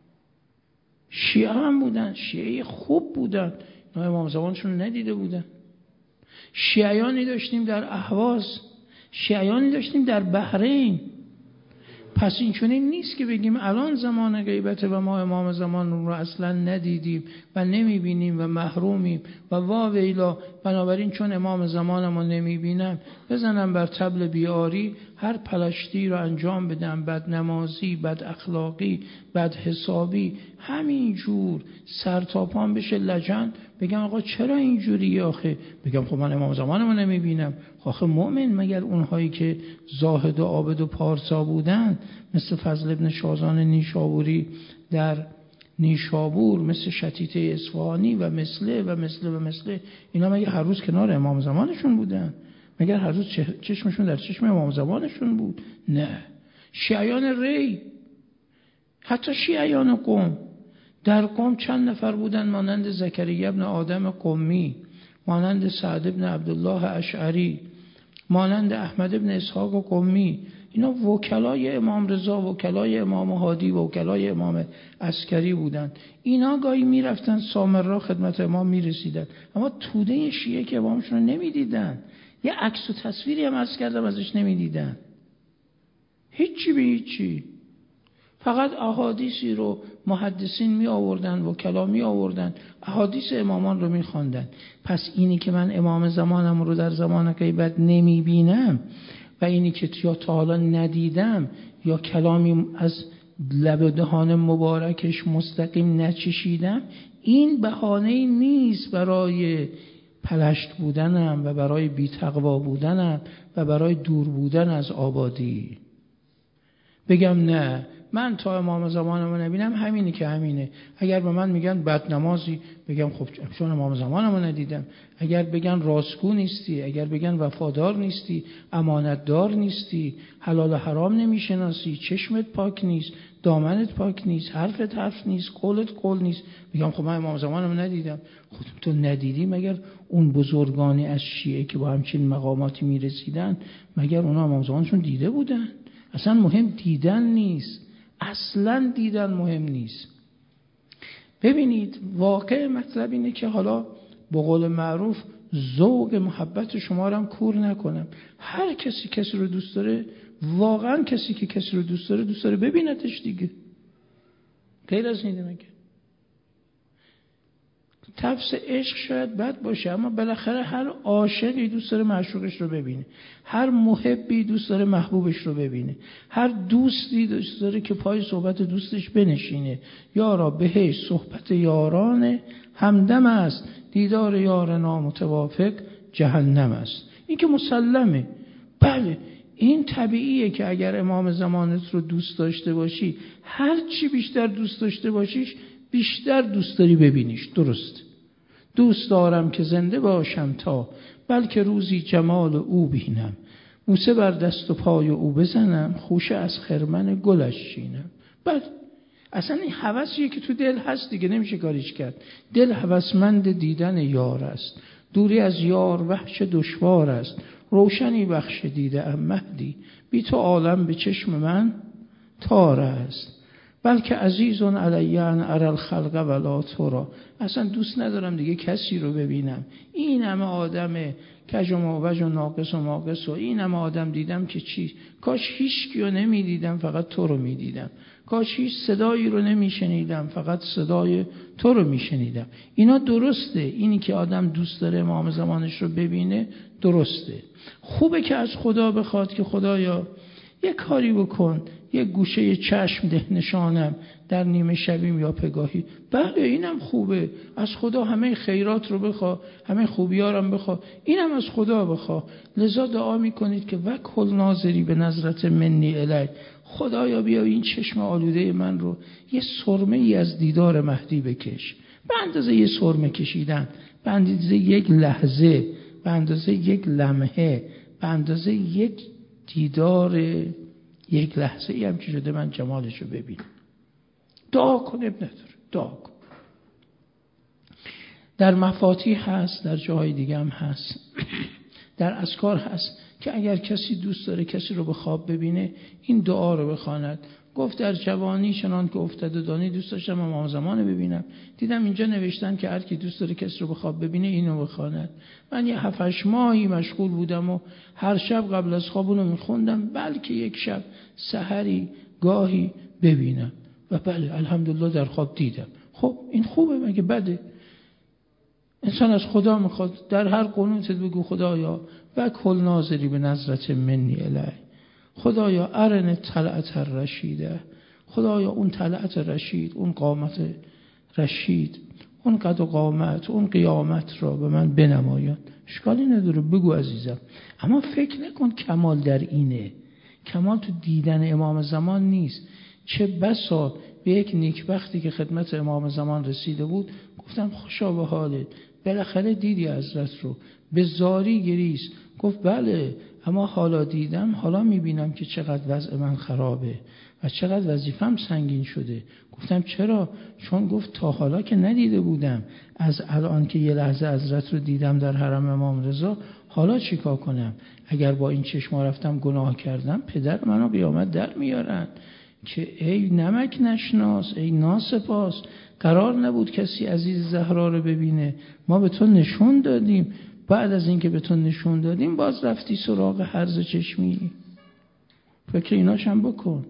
شیعه هم بودن، شیعه خوب بودن، نه امام زمانشون ندیده بودن. شیعیانی داشتیم در اهواز، شیعیانی داشتیم در بحرین. پس این چنین نیست که بگیم الان زمان غیبته و ما امام زمان رو اصلا ندیدیم و نمیبینیم و محرومیم و واویلا، بنابراین چون امام زمانمو نمیبینم بزنم بر طبل بیاری هر پلشتی رو انجام بدم، بد نمازی، بد اخلاقی، بد حسابی، همین جور سر تا پام بشه لجن، بگم آقا چرا اینجوری آخه؟ بگم خب من امام زمانمو نمیبینم. آخه مؤمن مگر اونهایی که زاهد و عابد و پارسا بودن مثل فضل ابن شازان نیشابوری در نیشابور، مثل شتیته اصفهانی و مثل اینا، مگر هر روز کنار امام زمانشون بودن؟ مگر هر روز چشمشون در چشم امام زمانشون بود؟ نه. شیعیان ری، حتی شیعیان قم، در قم چند نفر بودن مانند زکریا ابن آدم قمی، مانند سعد ابن عبدالله اشعری، مانند احمد ابن اسحاق قمی. اینا وکلای امام رضا، وکلای امام هادی، وکلای امام عسکری بودن. اینا گاهی میرفتن سامرا خدمت امام میرسیدن، اما توده شیعه که امامشون رو نمیدیدن، یه عکس و تصویری هم عرض کردم ازش نمیدیدن، هیچی به هیچی. فقط احادیثی رو محدثین می آوردن، وکلا می آوردن، احادیث امامان رو می خواندن. پس اینی که من امام زمانم رو در زمان غیبت نمی بینم و اینی که یا تا حالا ندیدم یا کلامی از لب دهان مبارکش مستقیم نچشیدم، این بهانه‌ای نیست برای پلشت بودنم و برای بی‌تقوا بودنم و برای دور بودن از آبادی. بگم نه من تا امام زمانمو نبینم همینی که همینه. اگر به من میگن بد نمازی، بگم خب چون امام زمانمو ندیدم. اگر بگن راستگو نیستی، اگر بگن وفادار نیستی، امانتدار نیستی، حلال و حرام نمیشناسی، چشمت پاک نیست، دامنت پاک نیست، حرفت حرف نیست، قولت قول نیست، بگم خب من امام زمانمو ندیدم. خب تو ندیدی، مگر اون بزرگانی از شیعه که با همچین مقاماتی میرسیدن، مگر اونا امام زمانشون دیده بودن؟ اصلا مهم دیدن نیست، اصلا دیدن مهم نیست. ببینید واقع مطلب اینه که حالا به قول معروف ذوق محبت شما رو هم کور نکنم. هر کسی رو دوست داره، واقعا کسی که کسی رو دوست داره ببینتش دیگه، غیر از این مگه؟ تفس عشق شاید بد باشه، اما بالاخره هر عاشقی دوست داره معشوقش رو ببینه، هر محبی دوست داره محبوبش رو ببینه، هر دوستی دوست داره که پای صحبت دوستش بنشینه. یارا بهش صحبت یاران همدم است، دیدار یار نامتوافق جهنم است. این که مسلمه. بله این طبیعیه که اگر امام زمانت رو دوست داشته باشی، هر چی بیشتر دوست داشته باشیش بیشتر دوست داری ببینیش. درست. دوست دارم که زنده باشم تا بلکه روزی جمال او بینم، بوسه بر دست و پای او بزنم، خوشه از خرمن گلش چینم. بله اصلا این هوسیه که تو دل هست دیگه، نمیشه کاریش کرد. دل هوسمند دیدن یار است، دوری از یار وحش دشوار است، روشنی بخش دیده ام مهدی، بی تو عالم به چشم من تار است. بلکه عزیزون علی ان اری الخلق ولا ترى، اصلا دوست ندارم دیگه کسی رو ببینم. این همه آدم کج و معوج و ناقص و ماقص و این همه آدم دیدم که چی، کاش هیچ کیو نمیدیدم فقط تو رو میدیدم، کاش هیچ صدایی رو نمیشنیدم فقط صدای تو رو میشنیدم. اینا درسته، اینی که آدم دوست داره امام زمانش رو ببینه درسته. خوبه که از خدا بخواد که خدایا یک کاری بکن، یک گوشه چشم ده نشانم در نیمه شبیم یا پگاهی. بله اینم خوبه، از خدا همه خیرات رو بخوا، همه خوبی‌ها رو بخوا، اینم از خدا بخوا. لذا دعا میکنید که وکل ناظری به نظرت منی الی، خدایا بیا این چشم آلوده من رو یه سرمه ای از دیدار مهدی بکش. به اندازه یه سرمه کشیدن، به اندازه یک لحظه، به اندازه یک لمحه، به اندازه یک دیدار یک لحظه ای هم که شده من جمالش رو ببینم. دعا کن ابن نداره، دعا کن. در مفاتیح هست، در جاهای دیگه هم هست، در اذکار هست که اگر کسی دوست داره کسی رو به خواب ببینه این دعا رو بخواند. گفت در جوانی چنان که افتاده دانی دوست داشتم امام زمان ببینم، دیدم اینجا نوشتن که هر کی دوست داره کسی رو به خواب ببینه اینو بخواند. من یه 7-8 ماهی مشغول بودم و هر شب قبل از خواب اونو میخوندم، بلکه یک شب سحری گاهی ببینم و بله الحمدلله در خواب دیدم. خب این خوبه مگه بده؟ انسان از خدا میخواد در هر قنوتت بگو خدایا و کل ناظری به نظرت منی الی، خدایا ارن طلعت الرشیده، خدایا اون طلعت رشید، اون قامت رشید، اون قد و قامت، اون قیامت را به من بنمایان. اشکالی نداره بگو عزیزم، اما فکر نکن کمال در اینه. کمال تو دیدن امام زمان نیست. چه بسا به یک نیکبختی که خدمت امام زمان رسیده بود گفتم خوشا به حالت، بالاخره دیدی حضرت رو، به زاری گریست. گفت بله اما حالا دیدم، حالا میبینم که چقدر وضع من خرابه و چقدر وظیفم سنگین شده. گفتم چرا؟ چون گفت تا حالا که ندیده بودم، از الان که یه لحظه حضرت رو دیدم در حرم امام رضا، حالا چیکار کنم؟ اگر با این چشما رفتم گناه کردم پدر منو قیامت در میارن که ای نمک نشناس، ای ناسپاس، قرار نبود کسی عزیز زهرا رو ببینه، ما به تو نشون دادیم، بعد از اینکه به تو نشون دادیم باز رفتی سراغ هرز چشمی. فکر ایناشم بکن،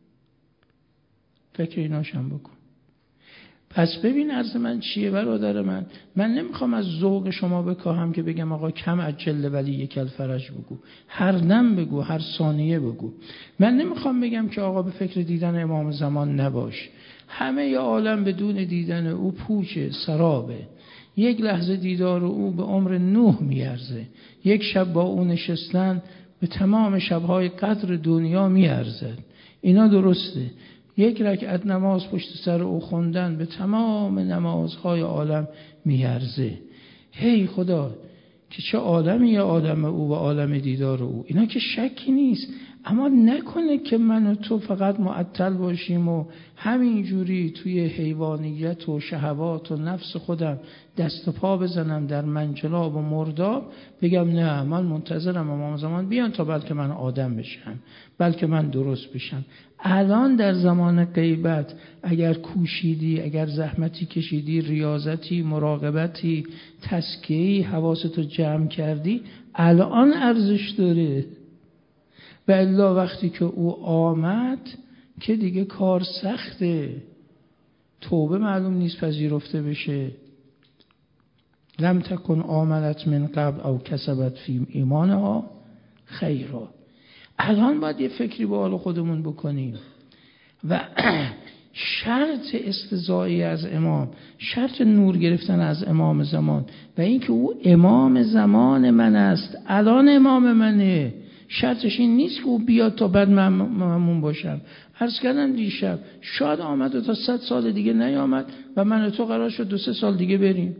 فکر ایناشم بکن. پس ببین عرض من چیه برادر من نمیخوام از ذوق شما بکاهم که بگم آقا کم عجل ولی یک الفرج بگو، هر دم بگو، هر ثانیه بگو. من نمیخوام بگم که آقا به فکر دیدن امام زمان نباش. همه ی عالم بدون دیدن او پوچه، سرابه. یک لحظه دیدار او به عمر نوح میارزه. یک شب با او نشستن به تمام شبهای قدر دنیا میارزد. اینا درسته. یک رکعت نماز پشت سر او خوندن به تمام نمازهای عالم میارزه. هی خدا که چه عالمی یا عالم او و عالم دیدار او، اینا که شکی نیست. اما نکنه که من و تو فقط معطل باشیم و همینجوری توی حیوانیت و شهوات و نفس خودم دست و پا بزنم در منجلاب و مرداب، بگم نه من منتظرم امام زمان بیان تا بلکه من آدم بشم، بلکه من درست بشم. الان در زمان غیبت اگر کوشیدی، اگر زحمتی کشیدی، ریاضتی، مراقبتی، تزکیه‌ای، حواستو جمع کردی، الان ارزش داره. و الا وقتی که او آمد که دیگه کار سخته، توبه معلوم نیست پذیرفته بشه. لم تکن آمنت من قبل او کسبت فی ایمانها خیرا. الان باید یه فکری به حال خودمون بکنیم. و شرط استزایی از امام، شرط نور گرفتن از امام زمان و اینکه او امام زمان من است، الان امام منه. شرطش این نیست که او بیاد تا بعد ممنون باشم. عرض کردم دیشب شاید آمد و تا 100 سال دیگه نیامد و من و تو قرار شد 2-3 سال دیگه بریم.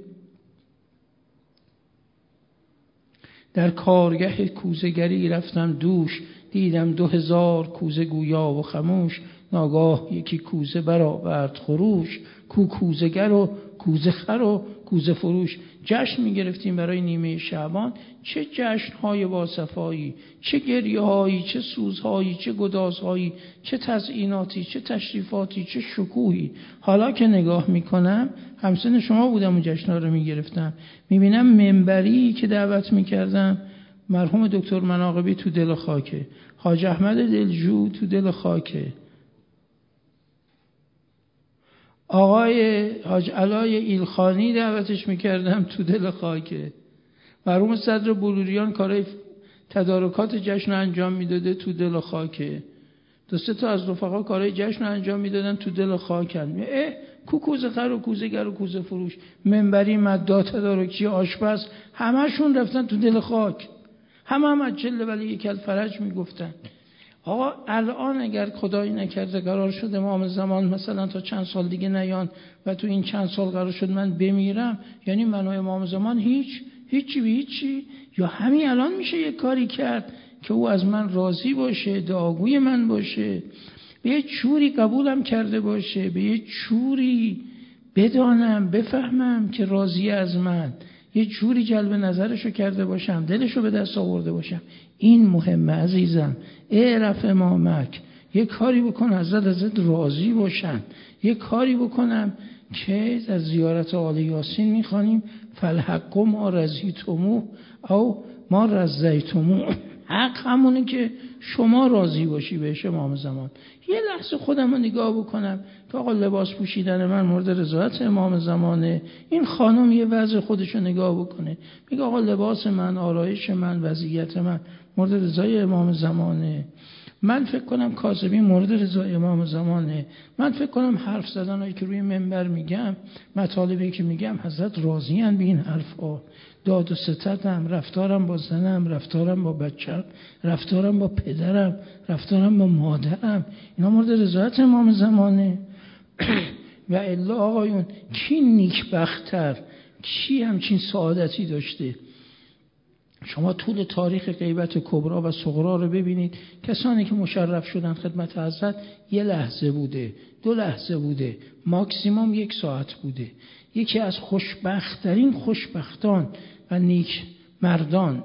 در کارگه کوزه‌گری رفتم دوش، دیدم 2000 کوزه گویا و خموش. ناگاه یکی کوزه برآورد خروش، کوزه‌گر و کوزه خر و کوزه فروش. جشن می‌گرفتیم برای نیمه شعبان، چه جشن‌های باصفایی، چه گریه‌هایی، چه سوزهایی، چه گدازهایی، چه تزییناتی، چه تشریفاتی، چه شکوهی. حالا که نگاه می‌کنم، همسن شما بودم اون جشن‌ها رو می‌گرفتم، می‌بینم منبری که دعوت می‌کردم مرحوم دکتر مناقبی تو دل خاکه، حاج احمد دلجو تو دل خاکه، آقای حاج علای ایلخانی دعوتش میکردم تو دل خاکه، مرحوم صدر بلوریان کارای تدارکات جشن انجام میداده تو دل خاکه، 2-3 تا از رفقا کارای جشن انجام میدادن تو دل خاکن. کوزه خر و کوزه‌گر و کوزه فروش، منبری، مداح، تدارکی، آشپز، همشون رفتن تو دل خاک، هم از جل ولی یک الفرج میگفتن. آقا الان اگر خدایی نکرده قرار شد امام زمان مثلا تا چند سال دیگه نیان و تو این چند سال قرار شد من بمیرم، یعنی من و امام زمان هیچی یا همین الان میشه یک کاری کرد که او از من راضی باشه، دعاگوی من باشه، به یه چوری قبولم کرده باشه، به یه چوری بدانم بفهمم که راضی از من، یه جوری جلب نظرشو کرده باشم، دلشو به دست آورده باشم. این مهمه عزیزم. اعرف امامک، یه کاری بکن ازت راضی باشن، یه کاری بکنم که از زیارت آل یاسین میخوانیم فالحق ما رضیتموه او ما رضیتموه. حق همونه که شما راضی باشی بهش امام زمان. یه لحظه خودم رو نگاه بکنم که آقا لباس پوشیدن من مورد رضایت امام زمانه، این خانم یه وضع خودش رو نگاه بکنه میگه آقا لباس من، آرایش من، وضعیت من مورد رضای امام زمانه، من فکر کنم کاظمی مورد رضای امام زمانه، من فکر کنم حرف زدنایی که روی منبر میگم، مطالبی که میگم حضرت راضی ان به این حرفا، داد و ستدم، رفتارم با زنم، رفتارم با بچم، رفتارم با پدرم، رفتارم با مادرم، اینا مورد رضایت امام زمانه. و الا آقایون کی نیکبخت‌تر، کی همچین سعادتی داشته؟ شما طول تاریخ غیبت کبرا و صغرا رو ببینید، کسانی که مشرف شدن خدمت حضرت 1 لحظه بوده، 2 لحظه بوده، ماکسیموم 1 ساعت بوده. یکی از خوشبخت‌ترین خوشبختان و نیک مردان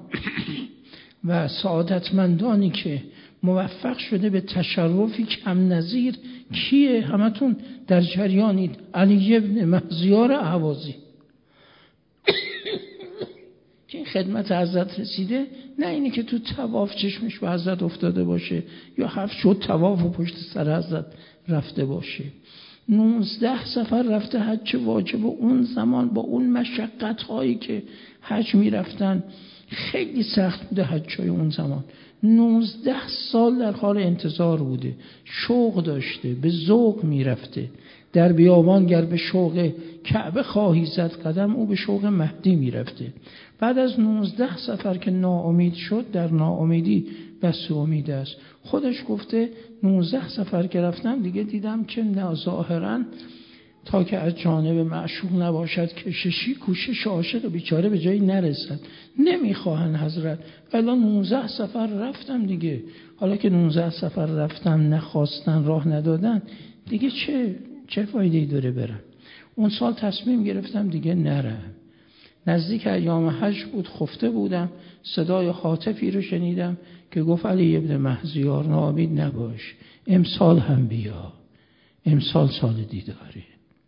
و سعادتمندانی که موفق شده به تشرفی کم نظیر کیه؟ همتون در جریانید، علی ابن مهزیار اهوازی که این خدمت حضرت رسیده. نه اینی که تو طواف چشمش به حضرت افتاده باشه یا 7 شد طواف و پشت سر حضرت رفته باشه. 19 سفر رفته حج واجب، اون زمان با اون مشقت هایی که حج می رفتن خیلی سخت بوده حجای اون زمان. 19 سال در حال انتظار بوده، شوق داشته، به ذوق می رفته. در بیابان گر به شوق کعبه خواهی زد قدم، او به شوق مهدی می رفته. بعد از 19 سفر که ناامید شد، در ناامیدی بس امید است. خودش گفته 19 سفر که رفتم دیگه دیدم که ظاهرا تا که از جانب معشوق نباشد کششی، کوشش عاشق بیچاره به جایی نرسد. نمیخواهن حضرت. الان 19 سفر رفتم دیگه، حالا که 19 سفر رفتم نخواستن، راه ندادن دیگه، چه فایده‌ای داره برم؟ اون سال تصمیم گرفتم دیگه نرم. نزدیک ایام حج بود، خفته بودم، صدای هاتفی رو شنیدم که گفت علی ابن مهزیار ناامید نباش، امسال هم بیا، امسال سال دیداری.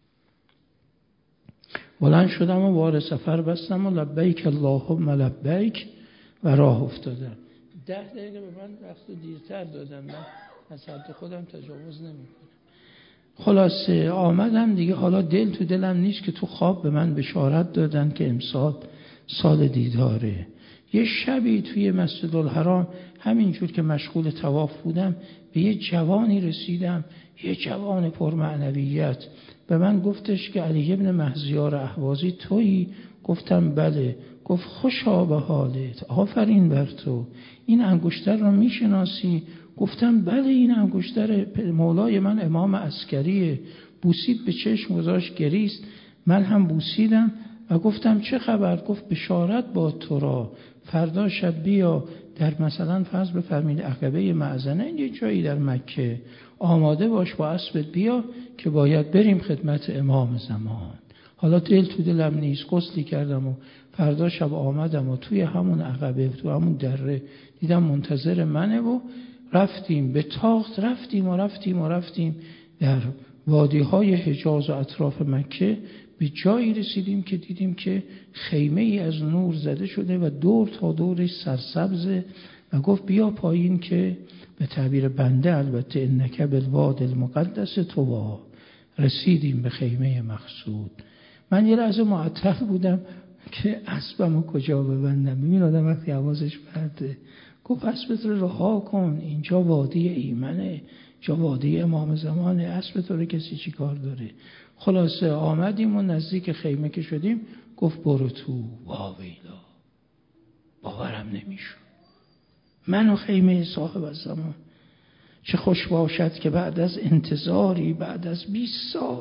بلند شدم و بار سفر بستم و لبیک اللهم لبیک و راه افتادم. 10 دقیقه به من وقت دیرتر دادن، من از حد خودم تجاوز نمی‌کنم. خلاصه آمدم دیگه، حالا دل تو دلم نیست که تو خواب به من بشارت دادن که امسال سال دیداره. یه شبی توی مسجد الحرام همینجور که مشغول طواف بودم به یه جوانی رسیدم، یه جوان پرمعنویت. به من گفتش که علی ابن مهزیار اهوازی تویی؟ گفتم بله. گفت خوشا به حالت، آفرین بر تو، این انگشتر رو میشناسی؟ گفتم بله، این انگشتر مولای من امام عسکریه. بوسید به چشم گذاشت، گریست. من هم بوسیدم و گفتم چه خبر؟ گفت بشارت با تو را، فردا شب بیا در مثلا فرض بفرمایید عقبه معزنه، یه جایی در مکه، آماده باش با اسبت بیا که باید بریم خدمت امام زمان. حالا دل تو دلم نیست، غسلی کردم و فردا شب آمدم و توی همون عقبه، تو همون دره دیدم منتظر منه و رفتیم به تاخت، رفتیم در وادی‌های حجاز و اطراف مکه. به جایی رسیدیم که دیدیم که خیمه ای از نور زده شده و دور تا دورش سرسبزه و گفت بیا پایین که به تعبیر بنده البته انک بالواد المقدس طوا. رسیدیم به خیمه مقصود. من یه لحظه معطل بودم که اسبمو کجا ببندم. ببین آدم وقتی حواسش پرته، گفت اسبت رو رها کن، اینجا وادی ایمنه، جا وادی امام زمانه، اسبت رو کسی چی کار داره؟ خلاصه آمدیم و نزدیک خیمه که شدیم گفت برو تو. واویلا، باورم نمیشد. من و خیمه صاحب الزمان. چه خوش باشد که بعد از انتظاری، بعد از 20 سال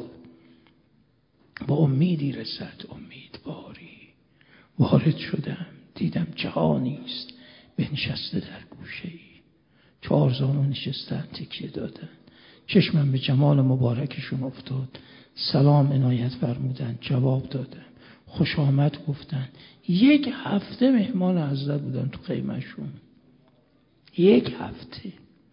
با امیدی رسد، امیدواری. وارد شدم، دیدم جهانی است بنشسته در گوشه‌ای، 4 زانو نشستن تکیه دادن. چشمم به جمال مبارکشون افتاد. سلام عنایت فرمودن، جواب دادم، خوش آمد گفتن. 1 هفته مهمان حضرت بودن تو خیمه‌شون، 1 هفته.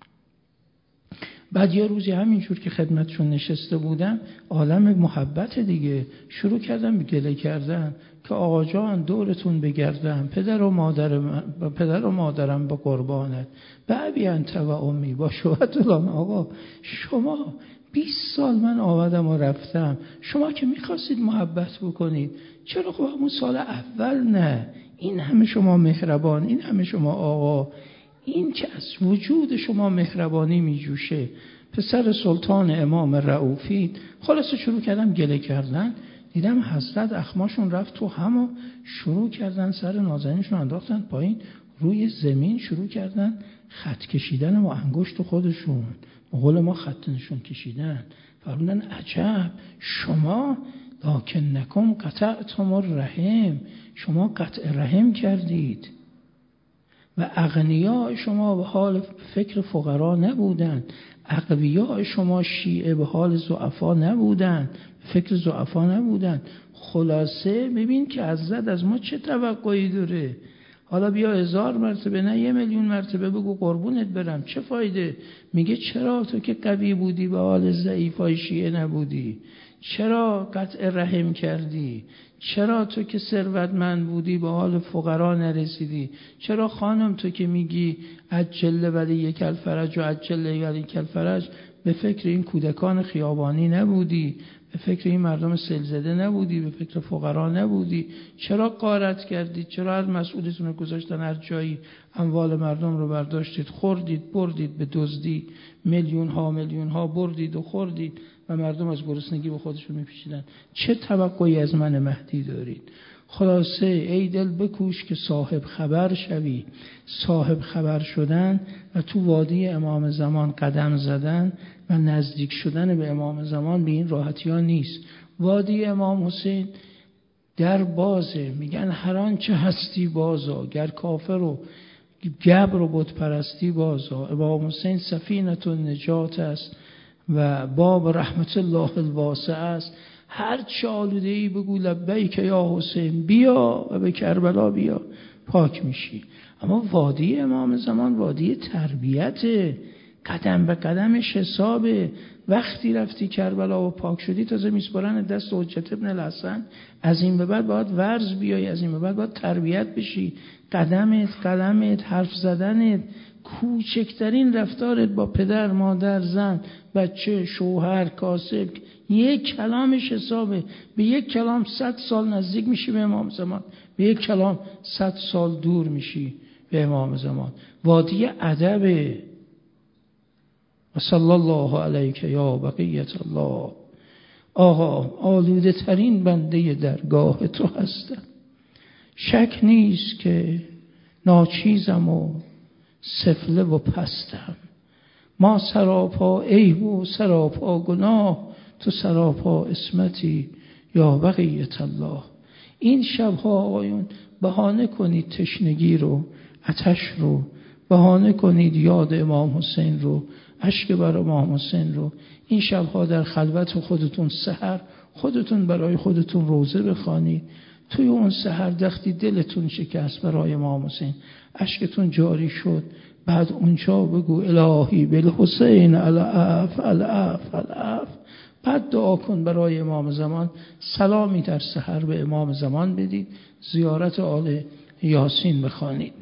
بعد یه روزی همینجور که خدمتشون نشسته بودم، عالم محبت دیگه، شروع کردم به گله کردن که آقا جان دورتون بگردم، پدر و مادرم به قربانت، به ابی انت و امی، با شهدالله. آقا شما 20 سال من آمدم و رفتم، شما که میخواستید محبت بکنید، چرا خب همون سال اول نه؟ این همه شما مهربان، این همه شما آقا، این که از وجود شما مهربانی میجوشه. پسر سلطان امام رؤوفی. خلاصه شروع کردم گله کردن. دیدم حضرت اخماشون رفت تو هم و شروع کردن سر نازنینشون انداختن پایین، روی زمین شروع کردن خط کشیدن و انگشت خودشون، به قول ما خط نشون کشیدن. فرمودن عجب، شما لکنکم قطعتم الرحم، شما قطع رحم کردید و اغنیاء شما به حال فکر فقرا نبودن، اقویاء شما شیعه به حال ضعفا نبودن، فکر ضعفا نبودن. خلاصه ببین که حضرت از ما چه توقعی داره. حالا بیا 1000 مرتبه نه 1,000,000 مرتبه بگو قربونت برم، چه فایده؟ میگه چرا تو که قوی بودی به حال ضعیفای شیعه نبودی؟ چرا قطع رحم کردی؟ چرا تو که ثروتمند بودی به حال فقرا نرسیدی؟ چرا خانم تو که میگی عجل ولی کل فرج و عجل ولی کل فرج به فکر این کودکان خیابانی نبودی؟ به فکر این مردم سلزده نبودی؟ به فکر فقرا نبودی؟ چرا غارت کردید؟ چرا هر مسئولتون رو گذاشتن هر جایی اموال مردم رو برداشتید، خوردید، بردید به دزدی، میلیون ها بردید و خوردید و مردم از گرسنگی به خودشون میپیچیدن؟ چه توقعی از من مهدی دارید؟ خلاصه ای دل بکوش که صاحب خبر شوی. صاحب خبر شدن و تو وادی امام زمان قدم زدن و نزدیک شدن به امام زمان به این راحتی ها نیست. وادی امام حسین در بازه، میگن هر آنچه هستی بازا، گر کافر و گبر و بت پرستی بازا. امام حسین سفینه النجات است و باب رحمت الله الواسع است. هر چه آلوده‌ای بگو لبیک یا حسین، بیا و به کربلا بیا، پاک میشی. اما وادی امام زمان وادی تربیته، قدم به قدمش حسابه. وقتی رفتی کربلا و پاک شدی تازه میسپارن دست حجت ابن الحسن. از این به بعد باید ورز بیای، از این به بعد باید تربیت بشی. قدمت حرف زدنت، کوچکترین رفتارت با پدر، مادر، زن، بچه، شوهر، کاسب، یک کلامش حسابه. به یک کلام 100 سال نزدیک میشی به امام زمان، به یک کلام 100 سال دور میشی به امام زمان. وادی ادبه. و صلی الله علیک یا بقیت الله. آقا آلوده ترین بنده درگاه تو هستم، شک نیست که ناچیزم و سفله و پستم. ما سراپا عیب و سراپا گناه، تو سراپا اسمتی یا بقیت الله. این شبها آقایون بهانه کنید تشنگی رو، آتش رو، بهانه کنید یاد امام حسین رو، اشک بر امام حسین رو. این شبها در خلوت خودتون سحر خودتون برای خودتون روزه بخوانید. توی اون سحر دختی دلتون شکست برای امام حسین، اشکتون جاری شد، بعد اونجا بگو الهی بالحسین العف العف العف. بعد دعا کن برای امام زمان، سلامی در سحر به امام زمان بدید، زیارت آل یاسین بخوانید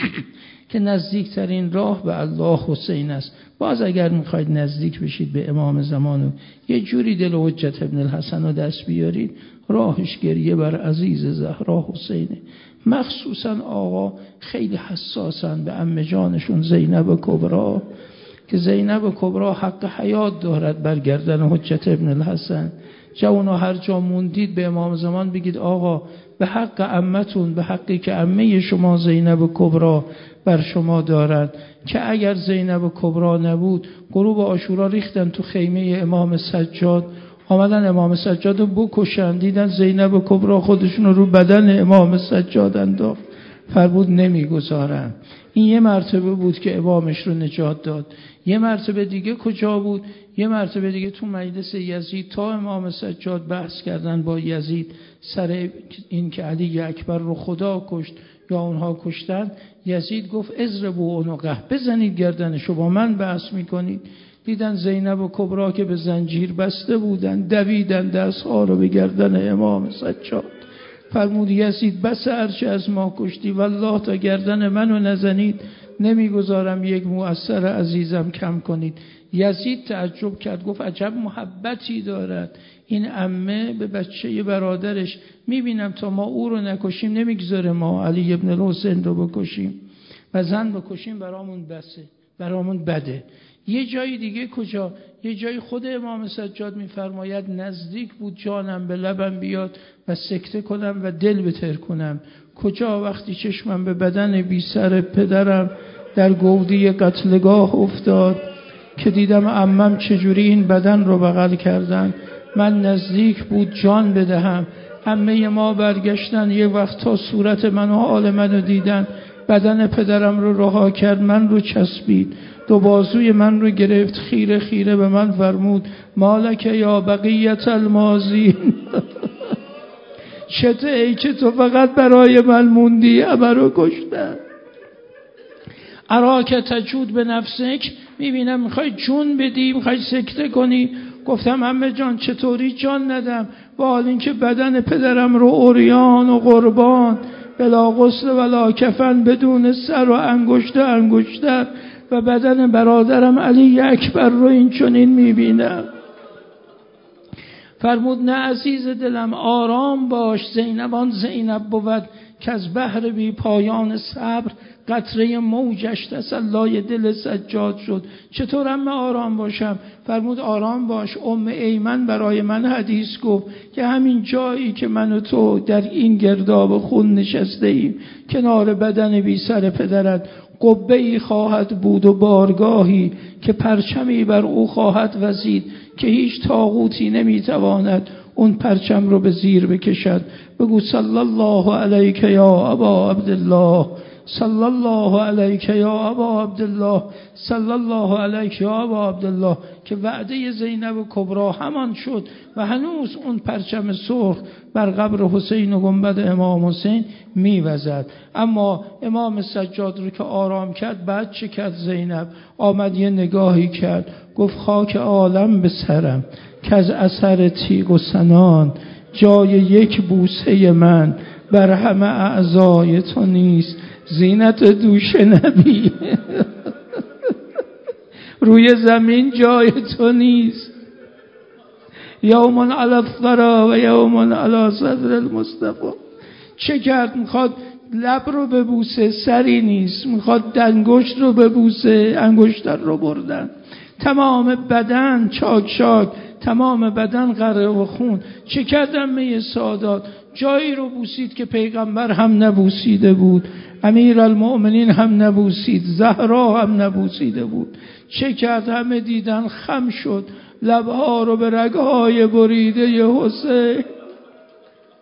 که نزدیکترین راه به الله حسین است. باز اگر میخواید نزدیک بشید به امام زمان و یه جوری دل حجت ابن الحسن رو دست بیارید، راهش گریه بر عزیز زهرا حسینه. مخصوصا آقا خیلی حساسن به عمه جانشون زینب کبرا، که زینب کبرا حق حیات دارد بر گردن حجت ابن الحسن. جوانا هر جا موندید به امام زمان بگید آقا به حق عمتون، به حقی که عمه شما زینب کبرا بر شما دارد، که اگر زینب کبرا نبود غروب عاشورا ریختن تو خیمه امام سجاد، آمدن امام سجاد رو بکشن، دیدن زینب کبرا خودشون رو بدن امام سجاد انداخت، فرمود نمیگذارم. این یه مرتبه بود که امامش رو نجات داد. یه مرتبه دیگه کجا بود؟ یه مرتبه دیگه تو مجلس یزید تا امام سجاد بحث کردن با یزید سر این که علی اکبر رو خدا کشت یا اونها کشتن. یزید گفت اضربوا عنقه، بزنید گردنشو، با من بحث میکنید؟ دیدن زینب و کبرا که به زنجیر بسته بودن، دویدن دستها رو به گردن امام سجاد. فرمود یزید بس هرچه از ما کشتی، والله تا گردن منو نزنید نمیگذارم یک مؤثر عزیزم کم کنید. یزید تعجب کرد، گفت عجب محبتی دارد این عمه به بچه برادرش، میبینم تا ما او رو نکشیم نمیگذاره ما علی ابن الحسین رو بکشیم و زن بکشیم برامون بسه، برامون بده. یه جای دیگه کجا؟ یه جای خود امام سجاد میفرماید نزدیک بود جانم به لبم بیاد و سکته کنم و دل بتر کنم. کجا؟ وقتی چشمم به بدن بی سر پدرم در گودی قتلگاه افتاد که دیدم عمم چجوری این بدن رو بغل کردن، من نزدیک بود جان بدهم. عمه ما برگشتن، یه وقت تا صورت من و حال منو دیدن، بدن پدرم رو رها کرد، من رو چسبید، دو بازوی من رو گرفت، خیره خیره به من فرمود مالک یا بقیت الماضی چته ای که تو فقط برای من موندی، همه رو کشتن. اراک تجود به نفسک، میبینم میخوای جون بدی، میخوای سکته کنی. گفتم عمه جان چطوری جان ندم با حال اینکه بدن پدرم رو عریان و قربان بلا غسل ولا کفن بدون سر و انگشتر و بدن برادرم علی اکبر رو این چنین میبینم. فرمود نه عزیز دلم آرام باش، زینب آن زینب بود که از بحر بی پایان صبر قطره موجش تسلای دل سجاد شد. چطور اما آرام باشم؟ فرمود آرام باش. ایمن برای من حدیث گفت که همین جایی که من و تو در این گرداب خون نشسته ایم کنار بدن بی سر پدرت، قبه‌ای خواهد بود و بارگاهی که پرچمی بر او خواهد وزید که هیچ طاغوتی نمیتواند اون پرچم رو به زیر بکشد. بگو صلی الله علیک یا ابا عبدالله، صلی الله علیک یا ابا عبدالله، صلی الله علیک یا ابا عبدالله، که وعده زینب کبرا همان شد و هنوز اون پرچم سرخ بر قبر حسین و گنبد امام حسین میوزد. اما امام سجاد رو که آرام کرد، بعد چه کرد؟ زینب آمد یه نگاهی کرد، گفت خاک عالم به سرم که از اثر تیغ و سنان جای یک بوسه من بر همه اعضای تو نیست. زینت دوش نبی روی زمین جای تو نیست. یوم علی الثری و یوم علی صدر المصطفى. چه کرد؟ میخواد لب رو ببوسه، سری نیست. میخواد دنگشت رو ببوسه، انگشتر رو بردن. تمام بدن چاک چاک، تمام بدن غرق و خون. چه کرد عمه سادات؟ جایی رو بوسید که پیغمبر هم نبوسیده بود، امیر المؤمنین هم نبوسید، زهرا هم نبوسیده بود. چه کرد؟ همه دیدن، خم شد، لبها رو به رگهای بریده حسین.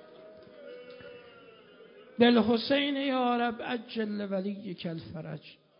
بالحسین یا رب عجل ولیک الفرج.